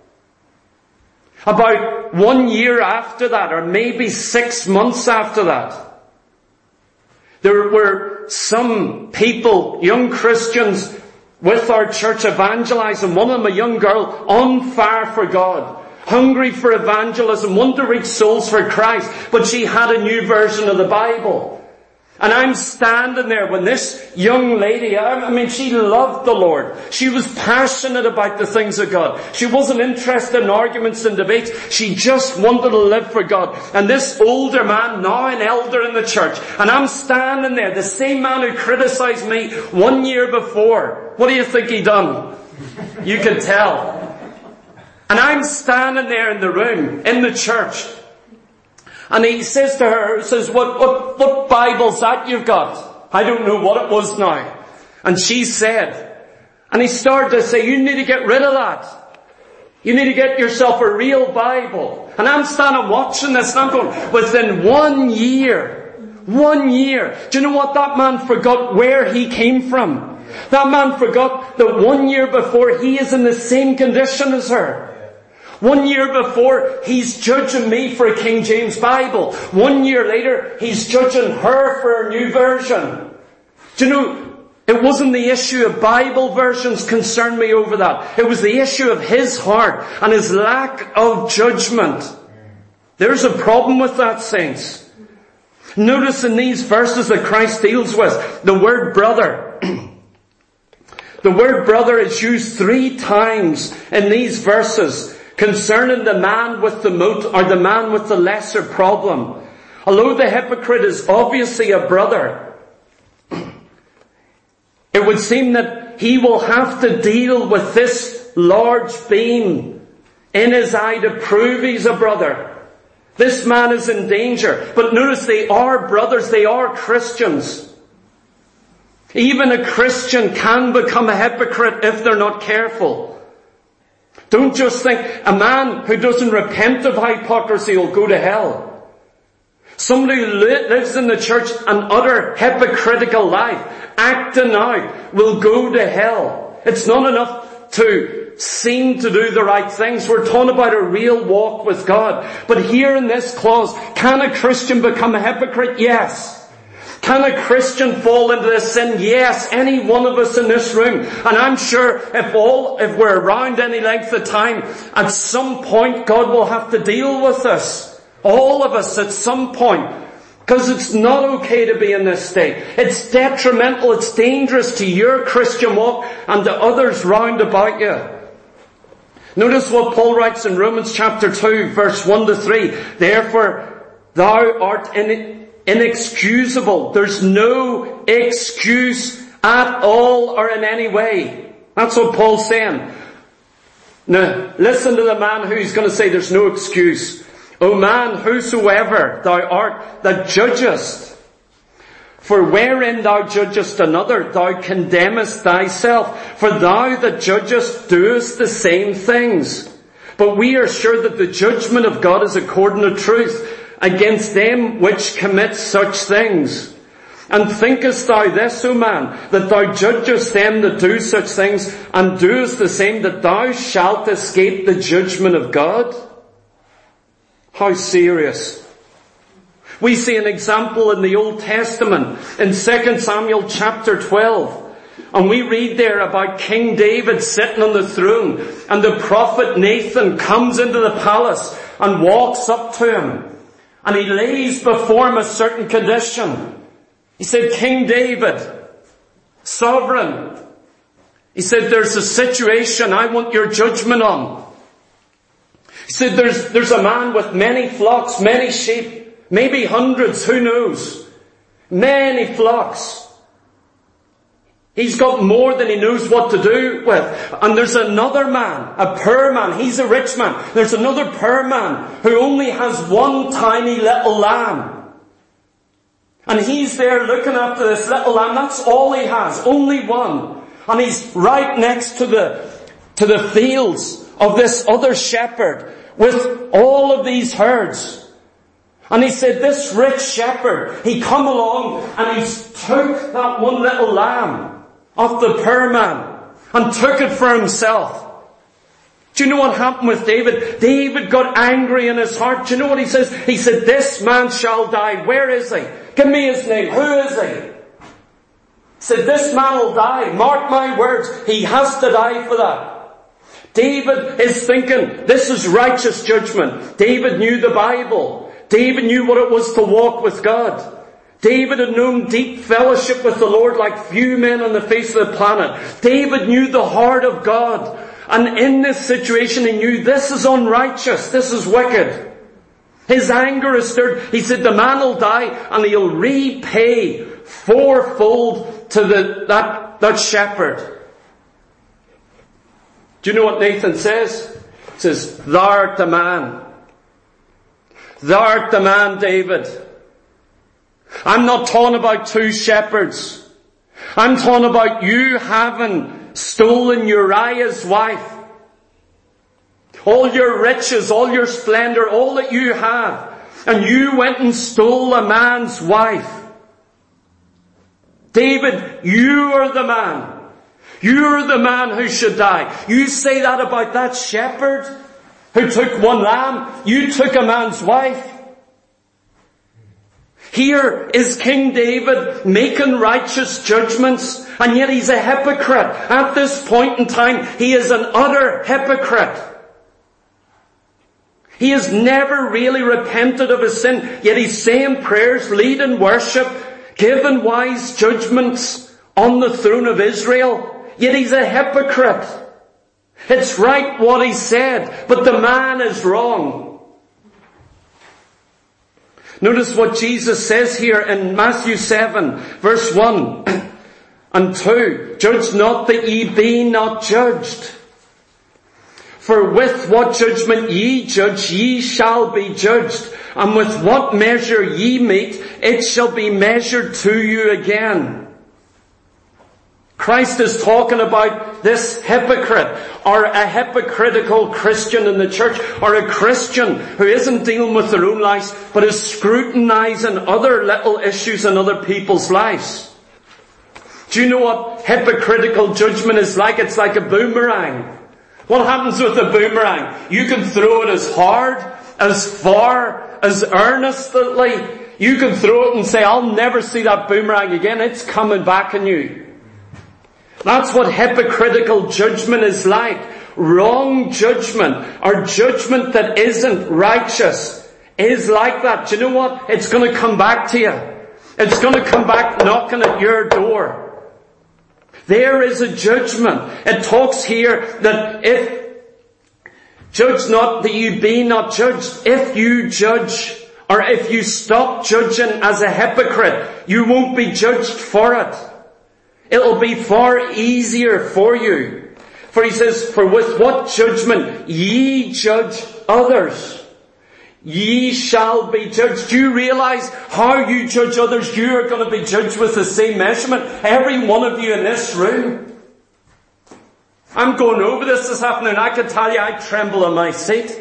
About 1 year after that, or maybe 6 months after that, There were some people, young Christians, with our church evangelizing. One of them, a young girl, on fire for God, hungry for evangelism, wanted to reach souls for Christ, but she had a new version of the Bible. And I'm standing there when this young lady, she loved the Lord. She was passionate about the things of God. She wasn't interested in arguments and debates. She just wanted to live for God. And this older man, now an elder in the church, and I'm standing there, the same man who criticized me 1 year before. What do you think he done? You can tell. And I'm standing there in the room, in the church. And he says to her, what Bible's that you've got? I don't know what it was now. And she said, and he started to say, you need to get rid of that. You need to get yourself a real Bible. And I'm standing watching this and I'm going, within 1 year, do you know what? That man forgot where he came from. That man forgot that 1 year before he is in the same condition as her. 1 year before, he's judging me for a King James Bible. 1 year later, he's judging her for a new version. Do you know, it wasn't the issue of Bible versions concerned me over that. It was the issue of his heart and his lack of judgment. There's a problem with that, saints. Notice in these verses that Christ deals with, the word brother. The word brother is used 3 times in these verses concerning the man with the the man with the lesser problem. Although the hypocrite is obviously a brother, it would seem that he will have to deal with this large beam in his eye to prove he's a brother. This man is in danger. But notice they are brothers, they are Christians. Even a Christian can become a hypocrite if they're not careful. Don't just think a man who doesn't repent of hypocrisy will go to hell. Somebody who lives in the church an utter hypocritical life, acting out, will go to hell. It's not enough to seem to do the right things. We're talking about a real walk with God. But here in this clause, can a Christian become a hypocrite? Yes. Can a Christian fall into this sin? Yes, any one of us in this room. And I'm sure if we're around any length of time, at some point God will have to deal with us. All of us at some point. Because it's not okay to be in this state. It's detrimental, it's dangerous to your Christian walk and to others round about you. Notice what Paul writes in Romans chapter 2, verse 1 to 3. Therefore, thou art inexcusable. There's no excuse at all or in any way. That's what Paul's saying. Now, listen to the man who's going to say there's no excuse. O man, whosoever thou art that judgest, for wherein thou judgest another, thou condemnest thyself. For thou that judgest doest the same things. But we are sure that the judgment of God is according to truth against them which commit such things. And thinkest thou this, O man, that thou judgest them that do such things, and doest the same, that thou shalt escape the judgment of God? How serious. We see an example in the Old Testament, in 2 Samuel chapter 12. And we read there about King David sitting on the throne, and the prophet Nathan comes into the palace and walks up to him. And he lays before him a certain condition. He said, King David, sovereign. He said, there's a situation I want your judgment on. He said, there's a man with many flocks, many sheep, maybe hundreds, who knows? Many flocks. He's got more than he knows what to do with. And there's another man, a poor man. He's a rich man. There's another poor man who only has one tiny little lamb. And he's there looking after this little lamb. That's all he has. Only one. And he's right next to the fields of this other shepherd with all of these herds. And he said, this rich shepherd, he come along and he's took that one little lamb of the poor man and took it for himself. Do you know what happened with David? David got angry in his heart. Do you know what he says? He said, this man shall die. Where is he? Give me his name. Who is he? Said, this man will die. Mark my words. He has to die for that. David is thinking, this is righteous judgment. David knew the Bible. David knew what it was to walk with God. David had known deep fellowship with the Lord like few men on the face of the planet. David knew the heart of God. And in this situation he knew this is unrighteous. This is wicked. His anger is stirred. He said the man will die and he'll repay fourfold to that shepherd. Do you know what Nathan says? He says, thou art the man. Thou art the man, David. I'm not talking about two shepherds. I'm talking about you having stolen Uriah's wife. All your riches, all your splendor, all that you have. And you went and stole a man's wife. David, you are the man. You're the man who should die. You say that about that shepherd who took one lamb. You took a man's wife. Here is King David making righteous judgments, and yet he's a hypocrite. At this point in time, he is an utter hypocrite. He has never really repented of his sin, yet he's saying prayers, leading worship, giving wise judgments on the throne of Israel, yet he's a hypocrite. It's right what he said, but the man is wrong. Notice what Jesus says here in Matthew 7, verse 1 and 2. Judge not that ye be not judged. For with what judgment ye judge, ye shall be judged. And with what measure ye mete, it shall be measured to you again. Christ is talking about this hypocrite, or a hypocritical Christian in the church, or a Christian who isn't dealing with their own lives, but is scrutinizing other little issues in other people's lives. Do you know what hypocritical judgment is like? It's like a boomerang. What happens with a boomerang? You can throw it as hard, as far, as earnestly. You can throw it and say, I'll never see that boomerang again. It's coming back on you. That's what hypocritical judgment is like. Wrong judgment, or judgment that isn't righteous, is like that. Do you know what? It's going to come back to you. It's going to come back knocking at your door. There is a judgment. It talks here that if, judge not that you be not judged. If you judge, or if you stop judging as a hypocrite, you won't be judged for it. It'll be far easier for you. For he says, for with what judgment ye judge others, ye shall be judged. Do you realize how you judge others? You are going to be judged with the same measurement. Every one of you in this room. I'm going over this afternoon. I can tell you I tremble in my seat.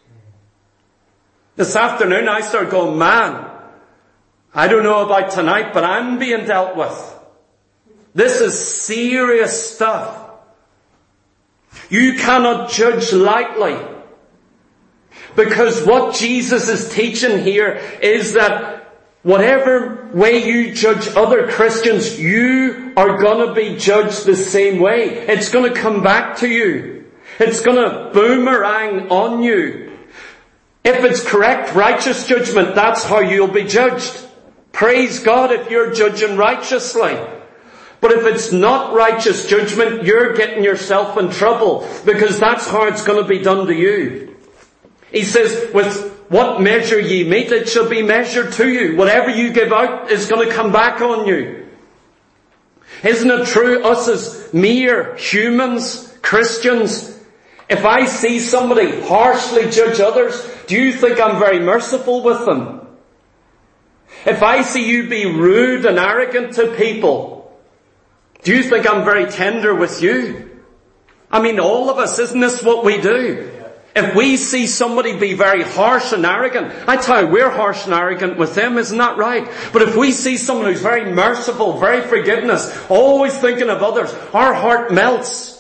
This afternoon I start going, man, I don't know about tonight, but I'm being dealt with. This is serious stuff. You cannot judge lightly. Because what Jesus is teaching here is that whatever way you judge other Christians, you are going to be judged the same way. It's going to come back to you. It's going to boomerang on you. If it's correct, righteous judgment, that's how you'll be judged. Praise God if you're judging righteously. But if it's not righteous judgment, you're getting yourself in trouble, because that's how it's going to be done to you. He says, with what measure ye mete, it shall be measured to you. Whatever you give out is going to come back on you. Isn't it true, us as mere humans, Christians, if I see somebody harshly judge others, do you think I'm very merciful with them? If I see you be rude and arrogant to people, do you think I'm very tender with you? I mean, all of us, isn't this what we do? If we see somebody be very harsh and arrogant, I tell you, we're harsh and arrogant with them, isn't that right? But if we see someone who's very merciful, very forgiveness, always thinking of others, our heart melts.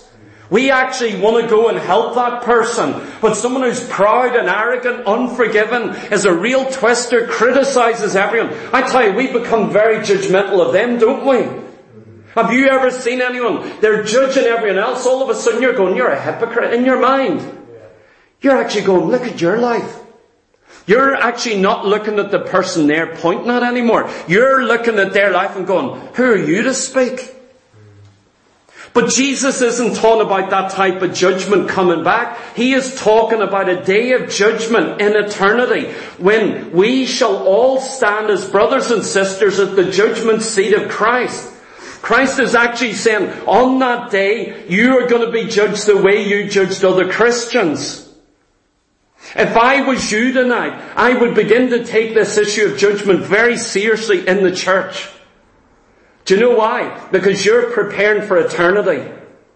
We actually want to go and help that person. But someone who's proud and arrogant, unforgiving, is a real twister, criticizes everyone. I tell you, we become very judgmental of them, don't we? Have you ever seen anyone? They're judging everyone else. All of a sudden you're going, you're a hypocrite in your mind. You're actually going, look at your life. You're actually not looking at the person they're pointing at anymore. You're looking at their life and going, who are you to speak? But Jesus isn't talking about that type of judgment coming back. He is talking about a day of judgment in eternity when we shall all stand as brothers and sisters at the judgment seat of Christ. Christ is actually saying, on that day, you are going to be judged the way you judged other Christians. If I was you tonight, I would begin to take this issue of judgment very seriously in the church. Do you know why? Because you're preparing for eternity.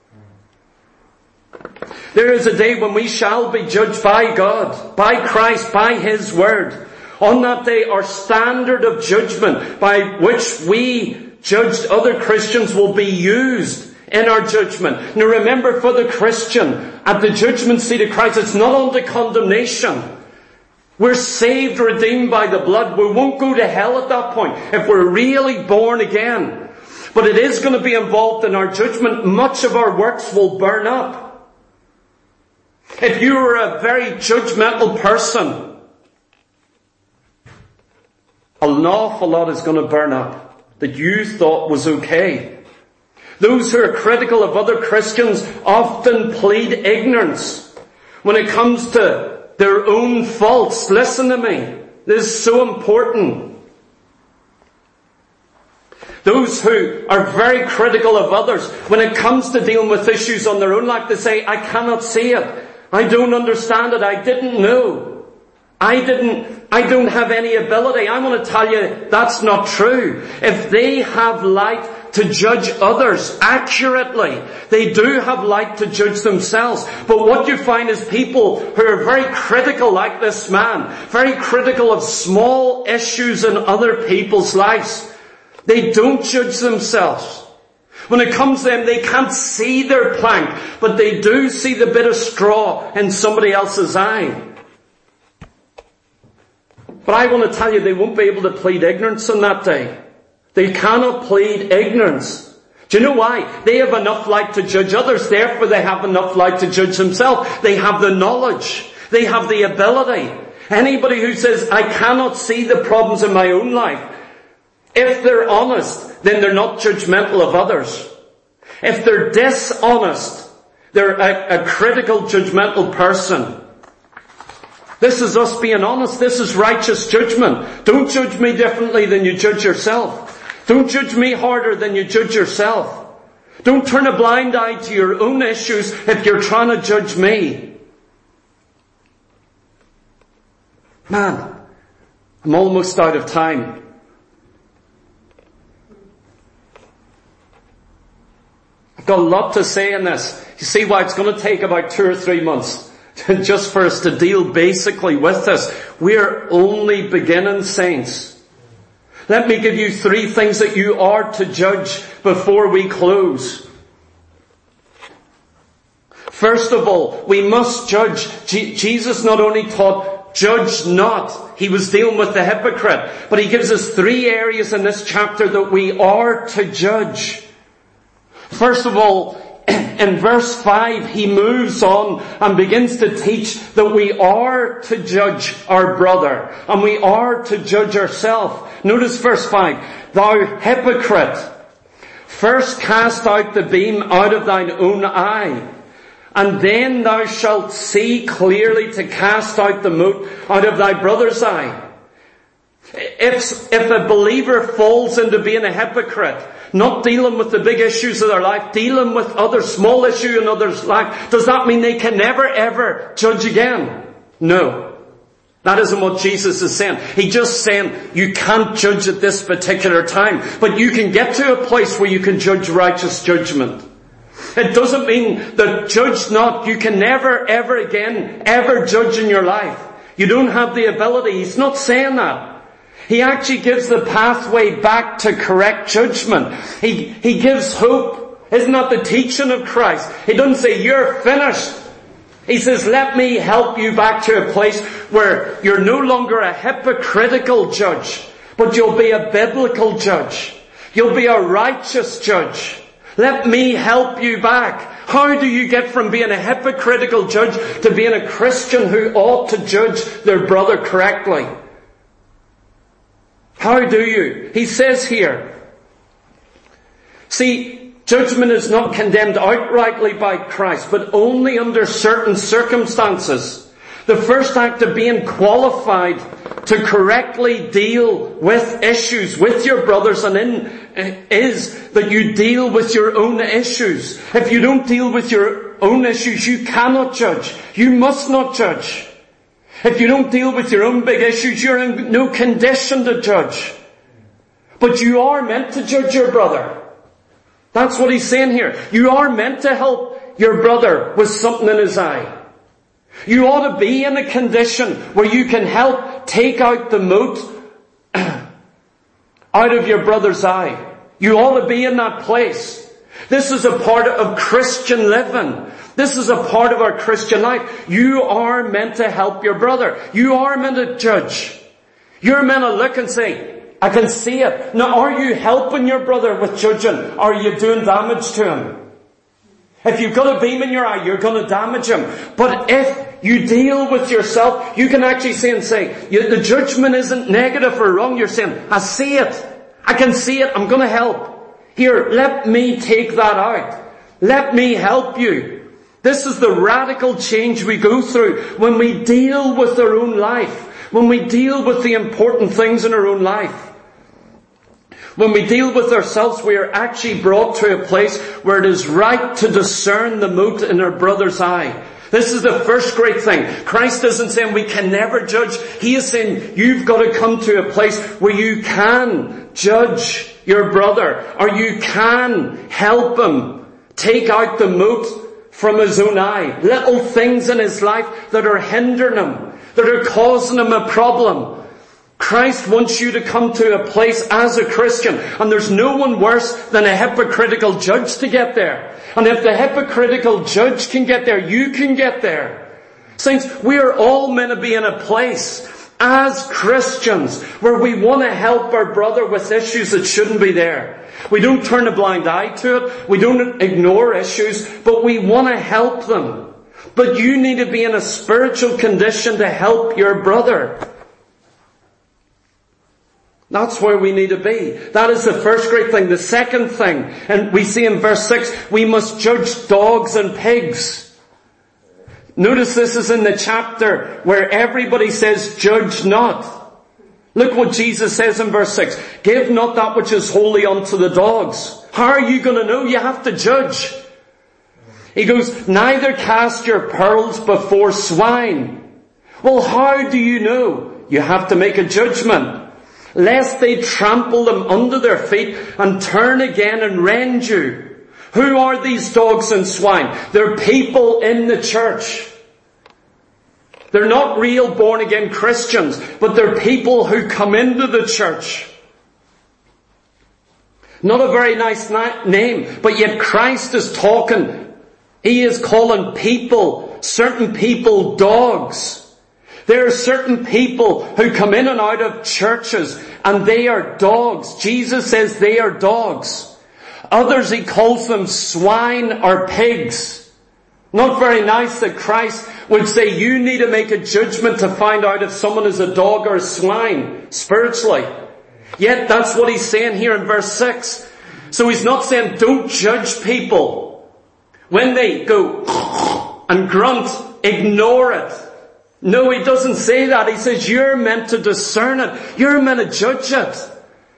There is a day when we shall be judged by God, by Christ, by His Word. On that day, our standard of judgment by which we judged other Christians will be used in our judgment. Now remember, for the Christian, at the judgment seat of Christ, it's not under condemnation. We're saved, redeemed by the blood. We won't go to hell at that point if we're really born again. But it is going to be involved in our judgment. Much of our works will burn up. If you were a very judgmental person, an awful lot is going to burn up that you thought was okay. Those who are critical of other Christians often plead ignorance when it comes to their own faults. Listen to me. This is so important. Those who are very critical of others, when it comes to dealing with issues on their own life, they say, I cannot see it. I don't understand it. I didn't know. I don't have any ability. I want to tell you that's not true. If they have light to judge others accurately, they do have light to judge themselves. But what you find is people who are very critical, like this man, very critical of small issues in other people's lives. They don't judge themselves. When it comes to them, they can't see their plank, but they do see the bit of straw in somebody else's eye. But I want to tell you, they won't be able to plead ignorance on that day. They cannot plead ignorance. Do you know why? They have enough light to judge others, therefore they have enough light to judge themselves. They have the knowledge. They have the ability. Anybody who says, I cannot see the problems in my own life, if they're honest, then they're not judgmental of others. If they're dishonest, they're a critical, judgmental person. This is us being honest. This is righteous judgment. Don't judge me differently than you judge yourself. Don't judge me harder than you judge yourself. Don't turn a blind eye to your own issues if you're trying to judge me. Man, I'm almost out of time. I've got a lot to say in this. You see why it's going to take about 2 or 3 months just for us to deal basically with this. We're only beginning, saints. Let me give you 3 things that you are to judge before we close. First of all, we must judge. Jesus not only taught, judge not. He was dealing with the hypocrite. But he gives us 3 areas in this chapter that we are to judge. First of all, in verse 5, he moves on and begins to teach that we are to judge our brother and we are to judge ourselves. Notice verse 5. Thou hypocrite, first cast out the beam out of thine own eye, and then thou shalt see clearly to cast out the mote out of thy brother's eye. If a believer falls into being a hypocrite, not dealing with the big issues of their life, dealing with other small issues in others' life, does that mean they can never ever judge again? No. That isn't what Jesus is saying. He's just saying you can't judge at this particular time, but you can get to a place where you can judge righteous judgment. It doesn't mean that judge not, you can never ever again ever judge in your life. You don't have the ability. He's not saying that. He actually gives the pathway back to correct judgment. He gives hope. Isn't that the teaching of Christ? He doesn't say, you're finished. He says, let me help you back to a place where you're no longer a hypocritical judge, but you'll be a biblical judge. You'll be a righteous judge. Let me help you back. How do you get from being a hypocritical judge to being a Christian who ought to judge their brother correctly? How do you? He says here, see, judgment is not condemned outrightly by Christ, but only under certain circumstances. The first act of being qualified to correctly deal with issues with your brothers is that you deal with your own issues. If you don't deal with your own issues, you cannot judge. You must not judge. If you don't deal with your own big issues, you're in no condition to judge. But you are meant to judge your brother. That's what he's saying here. You are meant to help your brother with something in his eye. You ought to be in a condition where you can help take out the mote out of your brother's eye. You ought to be in that place. This is a part of Christian living. This is a part of our Christian life. You are meant to help your brother. You are meant to judge. You're meant to look and say, I can see it. Now, are you helping your brother with judging? Or are you doing damage to him? If you've got a beam in your eye, you're going to damage him. But if you deal with yourself, you can actually say, the judgment isn't negative or wrong. You're saying, I see it. I can see it. I'm going to help. Here, let me take that out. Let me help you. This is the radical change we go through when we deal with our own life. When we deal with the important things in our own life. When we deal with ourselves, we are actually brought to a place where it is right to discern the mote in our brother's eye. This is the first great thing. Christ isn't saying we can never judge. He is saying you've got to come to a place where you can judge your brother, or you can help him take out the mote from his own eye. Little things in his life that are hindering him, that are causing him a problem. Christ wants you to come to a place as a Christian, and there's no one worse than a hypocritical judge to get there. And if the hypocritical judge can get there, you can get there. Saints, we are all meant to be in a place as Christians where we want to help our brother with issues that shouldn't be there. We don't turn a blind eye to it. We don't ignore issues, but we want to help them. But you need to be in a spiritual condition to help your brother. That's where we need to be. That is the first great thing. The second thing, and we see in verse 6, we must judge dogs and pigs. Notice this is in the chapter where everybody says, judge not. Look what Jesus says in verse 6. Give not that which is holy unto the dogs. How are you going to know? You have to judge. He goes, neither cast your pearls before swine. Well, how do you know? You have to make a judgment. Lest they trample them under their feet and turn again and rend you. Who are these dogs and swine? They're people in the church. They're not real born again Christians, but they're people who come into the church. Not a very nice name, but yet Christ is talking. He is calling people, certain people, dogs. There are certain people who come in and out of churches and they are dogs. Jesus says they are dogs. Others he calls them swine or pigs. Not very nice that Christ would say you need to make a judgment to find out if someone is a dog or a swine spiritually. Yet that's what he's saying here in verse 6. So he's not saying don't judge people. When they go and grunt, ignore it. No, he doesn't say that. He says you're meant to discern it. You're meant to judge it.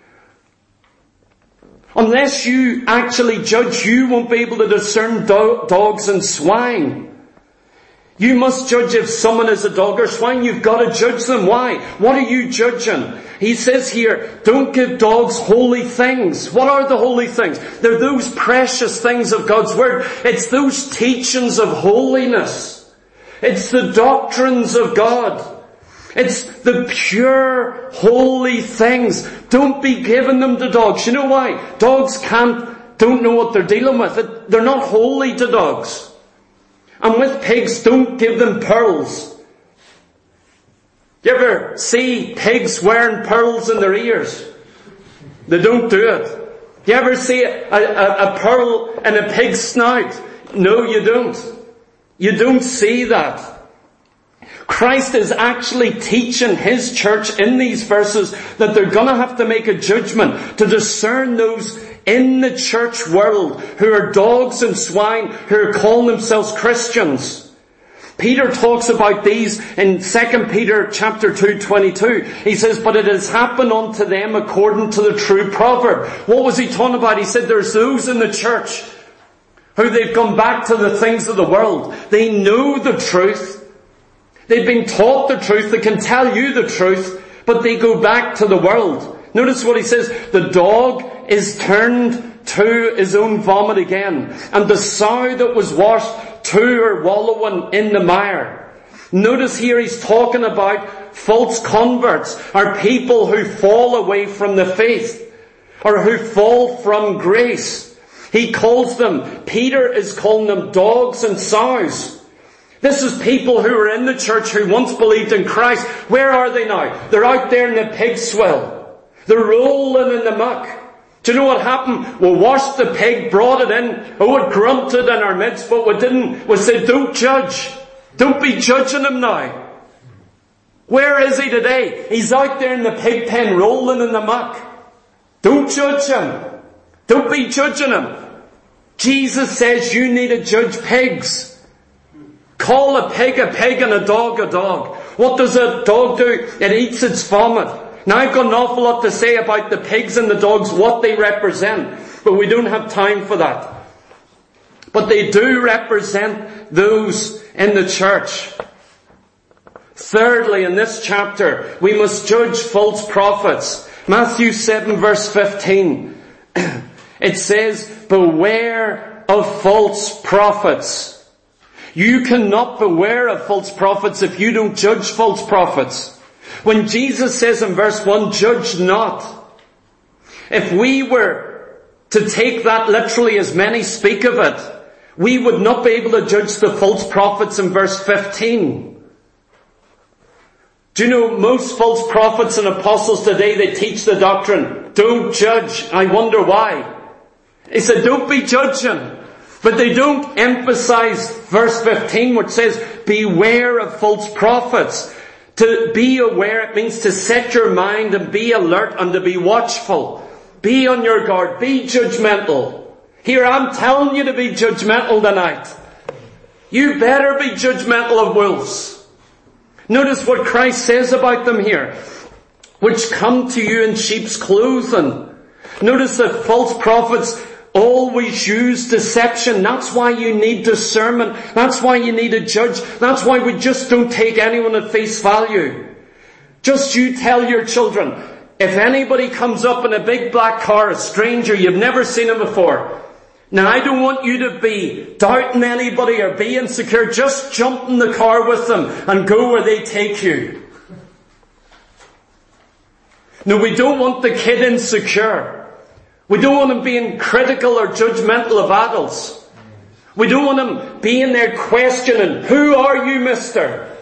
Unless you actually judge, you won't be able to discern dogs and swine. You must judge if someone is a dog or swine. You've got to judge them. Why? What are you judging? He says here, don't give dogs holy things. What are the holy things? They're those precious things of God's Word. It's those teachings of holiness. It's the doctrines of God. It's the pure, holy things. Don't be giving them to dogs. You know why? Dogs can't don't know what they're dealing with. They're not holy to dogs. And with pigs, don't give them pearls. You ever see pigs wearing pearls in their ears? They don't do it. You ever see a pearl in a pig's snout? No, you don't. You don't see that. Christ is actually teaching His church in these verses that they're going to have to make a judgment to discern those in the church world who are dogs and swine, who are calling themselves Christians. Peter talks about these in 2 Peter chapter 2:22. He says, but it has happened unto them according to the true proverb. What was he talking about? He said there's those in the church who they've gone back to the things of the world. They know the truth. They've been taught the truth. They can tell you the truth, but they go back to the world. Notice what he says. The dog is turned to his own vomit again, and the sow that was washed to her wallowing in the mire. Notice here he's talking about false converts, or people who fall away from the faith, or who fall from grace. He calls them, Peter is calling them dogs and sows. This is people who were in the church who once believed in Christ. Where are they now? They're out there in the pig swill. They're rolling in the muck. Do you know what happened? We washed the pig, brought it in. Oh, it grunted in our midst, but we didn't. We said, don't judge. Don't be judging him now. Where is he today? He's out there in the pig pen rolling in the muck. Don't judge him. Don't be judging him. Jesus says you need to judge pigs. Call a pig and a dog a dog. What does a dog do? It eats its vomit. Now I've got an awful lot to say about the pigs and the dogs, what they represent, but we don't have time for that. But they do represent those in the church. Thirdly, in this chapter, we must judge false prophets. Matthew 7 verse 15. It says, beware of false prophets. You cannot beware of false prophets if you don't judge false prophets. When Jesus says in verse 1, judge not. If we were to take that literally as many speak of it, we would not be able to judge the false prophets in verse 15. Do you know most false prophets and apostles today, they teach the doctrine, don't judge. I wonder why. He said, don't be judging. But they don't emphasize verse 15, which says, beware of false prophets. To be aware, it means to set your mind and be alert and to be watchful. Be on your guard. Be judgmental. Here, I'm telling you to be judgmental tonight. You better be judgmental of wolves. Notice what Christ says about them here. Which come to you in sheep's clothing. Notice that false prophets always use deception. That's why you need discernment. That's why you need a judge. That's why we just don't take anyone at face value. Just you tell your children, if anybody comes up in a big black car, a stranger, you've never seen him before. Now I don't want you to be doubting anybody or be insecure. Just jump in the car with them and go where they take you. No, we don't want the kid insecure. We don't want him being critical or judgmental of adults. We don't want him being there questioning, who are you, mister?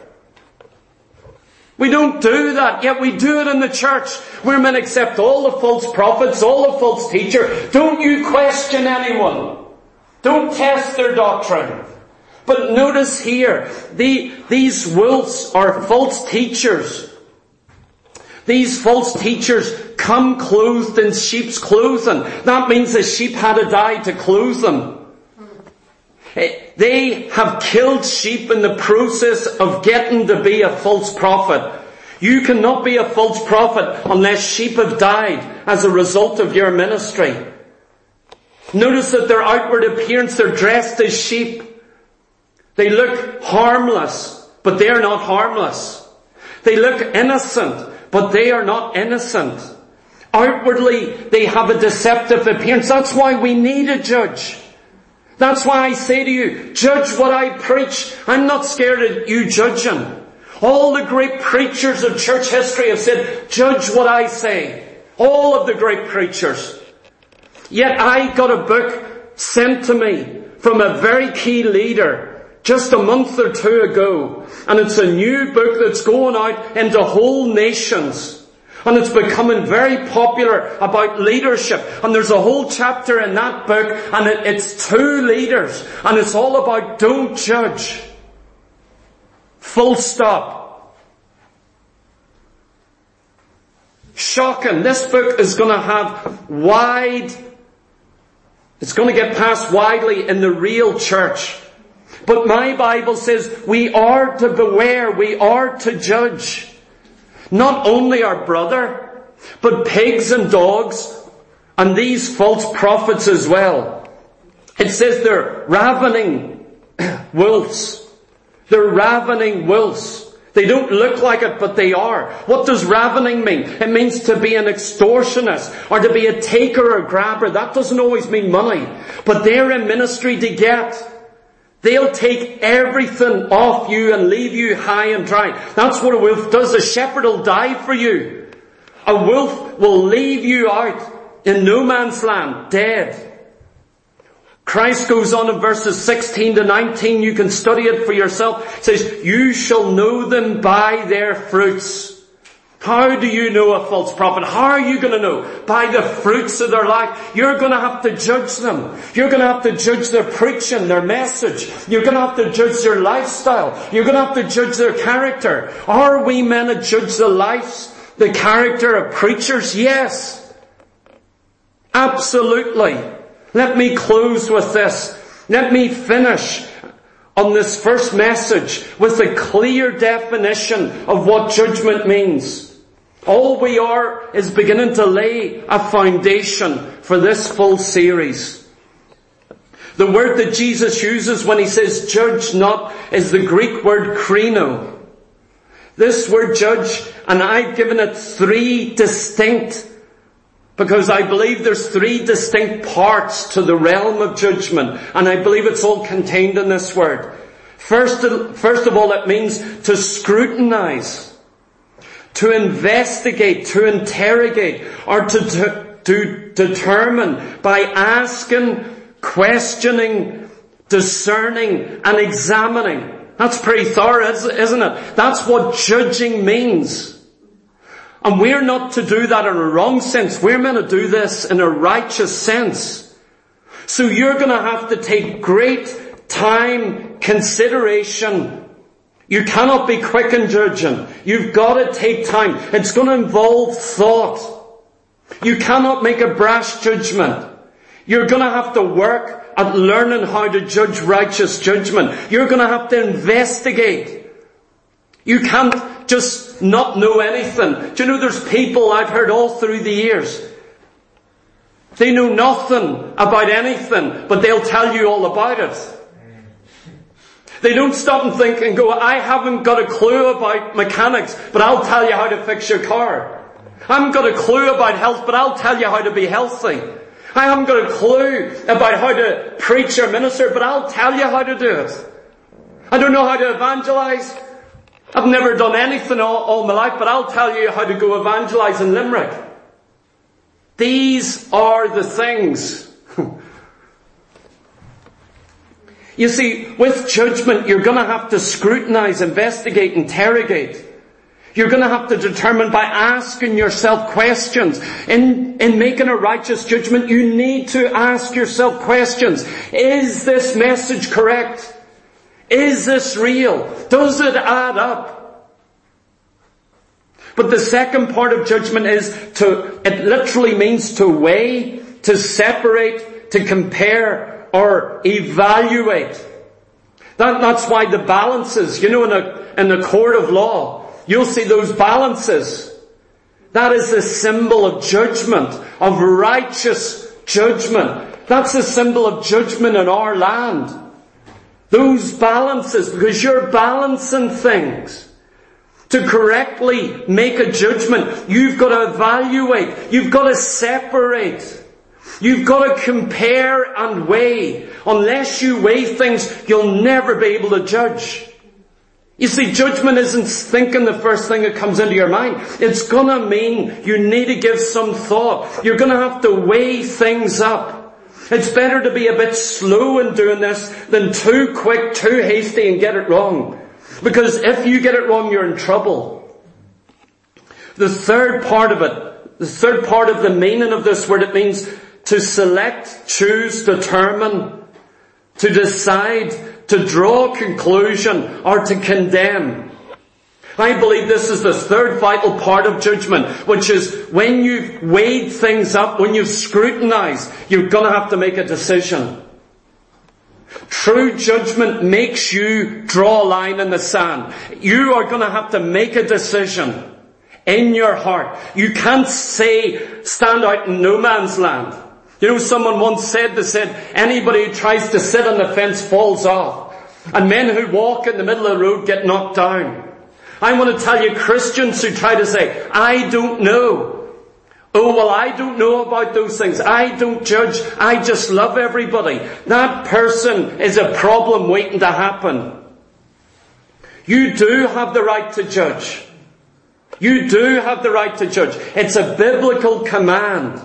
We don't do that, yet we do it in the church. We're meant to accept all the false prophets, all the false teachers. Don't you question anyone. Don't test their doctrine. But notice here, these wolves are false teachers. These false teachers come clothed in sheep's clothing. That means the sheep had to die to clothe them. They have killed sheep in the process of getting to be a false prophet. You cannot be a false prophet unless sheep have died as a result of your ministry. Notice that their outward appearance, they're dressed as sheep. They look harmless, but they are not harmless. They look innocent, but they are not innocent. Outwardly, they have a deceptive appearance. That's why we need a judge. That's why I say to you, judge what I preach. I'm not scared of you judging. All the great preachers of church history have said, judge what I say. All of the great preachers. Yet I got a book sent to me from a very key leader just a month or two ago. And it's a new book that's going out into whole nations. And it's becoming very popular about leadership. And there's a whole chapter in that book, and it's two leaders. And it's all about don't judge. Full stop. Shocking. This book is going to have it's going to get passed widely in the real church. But my Bible says we are to beware, we are to judge. Not only our brother, but pigs and dogs, and these false prophets as well. It says they're ravening wolves. They're ravening wolves. They don't look like it, but they are. What does ravening mean? It means to be an extortionist, or to be a taker or grabber. That doesn't always mean money. But they're in ministry to get. They'll take everything off you and leave you high and dry. That's what a wolf does. A shepherd will die for you. A wolf will leave you out in no man's land, dead. Christ goes on in verses 16 to 19. You can study it for yourself. It says, you shall know them by their fruits. How do you know a false prophet? How are you going to know? By the fruits of their life. You're going to have to judge them. You're going to have to judge their preaching, their message. You're going to have to judge their lifestyle. You're going to have to judge their character. Are we men to judge the lives, the character of preachers? Yes. Absolutely. Let me close with this. Let me finish on this first message with a clear definition of what judgment means. All we are is beginning to lay a foundation for this full series. The word that Jesus uses when he says judge not is the Greek word krino. This word judge, and I've given it three distinct, because I believe there's three distinct parts to the realm of judgment, and I believe it's all contained in this word. First of all, it means to scrutinize, to investigate, to interrogate, or to determine by asking, questioning, discerning, and examining. That's pretty thorough, isn't it? That's what judging means. And we're not to do that in a wrong sense. We're meant to do this in a righteous sense. So you're going to have to take great time, consideration. You cannot be quick in judging. You've got to take time. It's going to involve thought. You cannot make a brash judgment. You're going to have to work at learning how to judge righteous judgment. You're going to have to investigate. You can't just not know anything. Do you know there's people I've heard all through the years. They know nothing about anything, but they'll tell you all about it. They don't stop and think and go, I haven't got a clue about mechanics, but I'll tell you how to fix your car. I haven't got a clue about health, but I'll tell you how to be healthy. I haven't got a clue about how to preach or minister, but I'll tell you how to do it. I don't know how to evangelize. I've never done anything all my life, but I'll tell you how to go evangelize in Limerick. These are the things. You see, with judgment, you're going to have to scrutinize, investigate, interrogate. You're going to have to determine by asking yourself questions. In making a righteous judgment, you need to ask yourself questions. Is this message correct? Is this real? Does it add up? But the second part of judgment it literally means to weigh, to separate, to compare, or evaluate. That's why the balances, in the court of law, you'll see those balances. That is a symbol of judgment, of righteous judgment. That's a symbol of judgment in our land. Those balances, because you're balancing things. To correctly make a judgment, you've got to evaluate. You've got to separate. You've got to compare and weigh. Unless you weigh things, you'll never be able to judge. You see, judgment isn't thinking the first thing that comes into your mind. It's gonna mean you need to give some thought. You're gonna have to weigh things up. It's better to be a bit slow in doing this than too quick, too hasty and get it wrong. Because if you get it wrong, you're in trouble. The third part of the meaning of this word, it means to select, choose, determine, to decide, to draw a conclusion, or to condemn. I believe this is the third vital part of judgment, which is when you've weighed things up, when you've scrutinized, you're going to have to make a decision. True judgment makes you draw a line in the sand. You are going to have to make a decision in your heart. You can't stand out in no man's land. You know, someone once said, anybody who tries to sit on the fence falls off. And men who walk in the middle of the road get knocked down. I want to tell you, Christians who try to say, I don't know. Oh, well, I don't know about those things. I don't judge. I just love everybody. That person is a problem waiting to happen. You do have the right to judge. You do have the right to judge. It's a biblical command.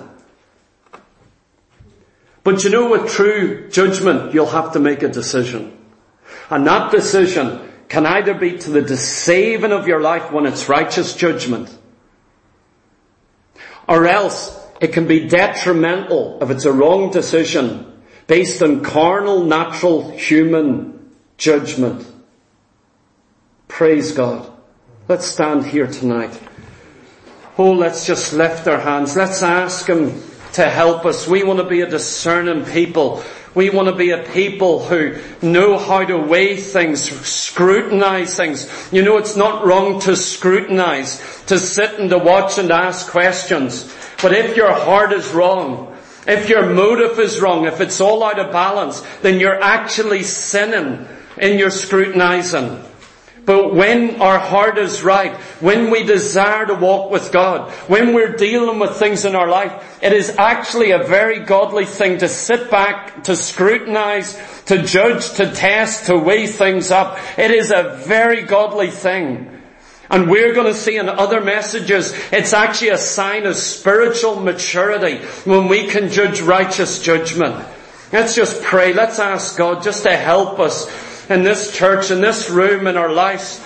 But you know, with true judgment, you'll have to make a decision. And that decision can either be to the saving of your life when it's righteous judgment, or else it can be detrimental if it's a wrong decision based on carnal, natural, human judgment. Praise God. Let's stand here tonight. Oh, let's just lift our hands. Let's ask Him to help us. We want to be a discerning people. We want to be a people who know how to weigh things, scrutinize things. You know, it's not wrong to scrutinize, to sit and to watch and ask questions. But if your heart is wrong, if your motive is wrong, if it's all out of balance, then you're actually sinning in your scrutinizing. But when our heart is right, when we desire to walk with God, when we're dealing with things in our life, it is actually a very godly thing to sit back, to scrutinize, to judge, to test, to weigh things up. It is a very godly thing. And we're going to see in other messages, it's actually a sign of spiritual maturity when we can judge righteous judgment. Let's just pray. Let's ask God just to help us in this church, in this room, in our lives.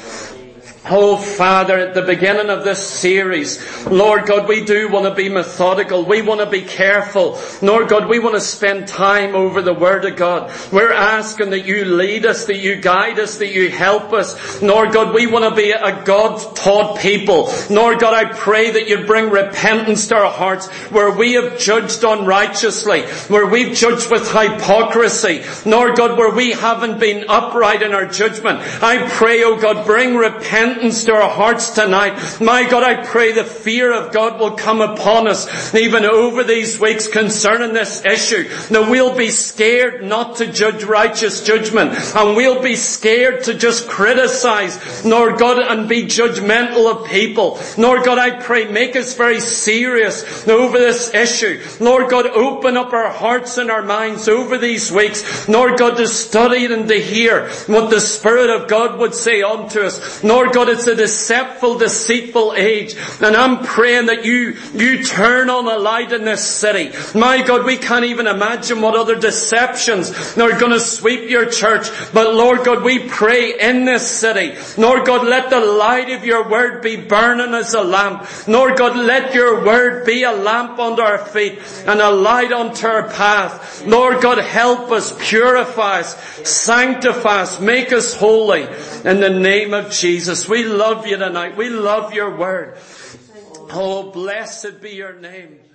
Oh, Father, at the beginning of this series, Lord God, we do want to be methodical. We want to be careful. Lord God, we want to spend time over the Word of God. We're asking that you lead us, that you guide us, that you help us. Lord God, we want to be a God-taught people. Lord God, I pray that you bring repentance to our hearts where we have judged unrighteously, where we've judged with hypocrisy. Lord God, where we haven't been upright in our judgment. I pray, oh God, bring repentance to our hearts tonight. My God, I pray the fear of God will come upon us even over these weeks concerning this issue. That we'll be scared not to judge righteous judgment, and we'll be scared to just criticize, Lord God, and be judgmental of people. Lord God, I pray, make us very serious over this issue. Lord God, open up our hearts and our minds over these weeks, Lord God, to study and to hear what the Spirit of God would say unto us. Lord God, it's a deceitful age. And I'm praying that you turn on the light in this city. My God, we can't even imagine what other deceptions are going to sweep your church. But Lord God, we pray in this city. Lord God, let the light of your word be burning as a lamp. Lord God, let your word be a lamp unto our feet and a light unto our path. Lord God, help us, purify us, sanctify us, make us holy in the name of Jesus. We love you tonight. We love your word. Oh, blessed be your name.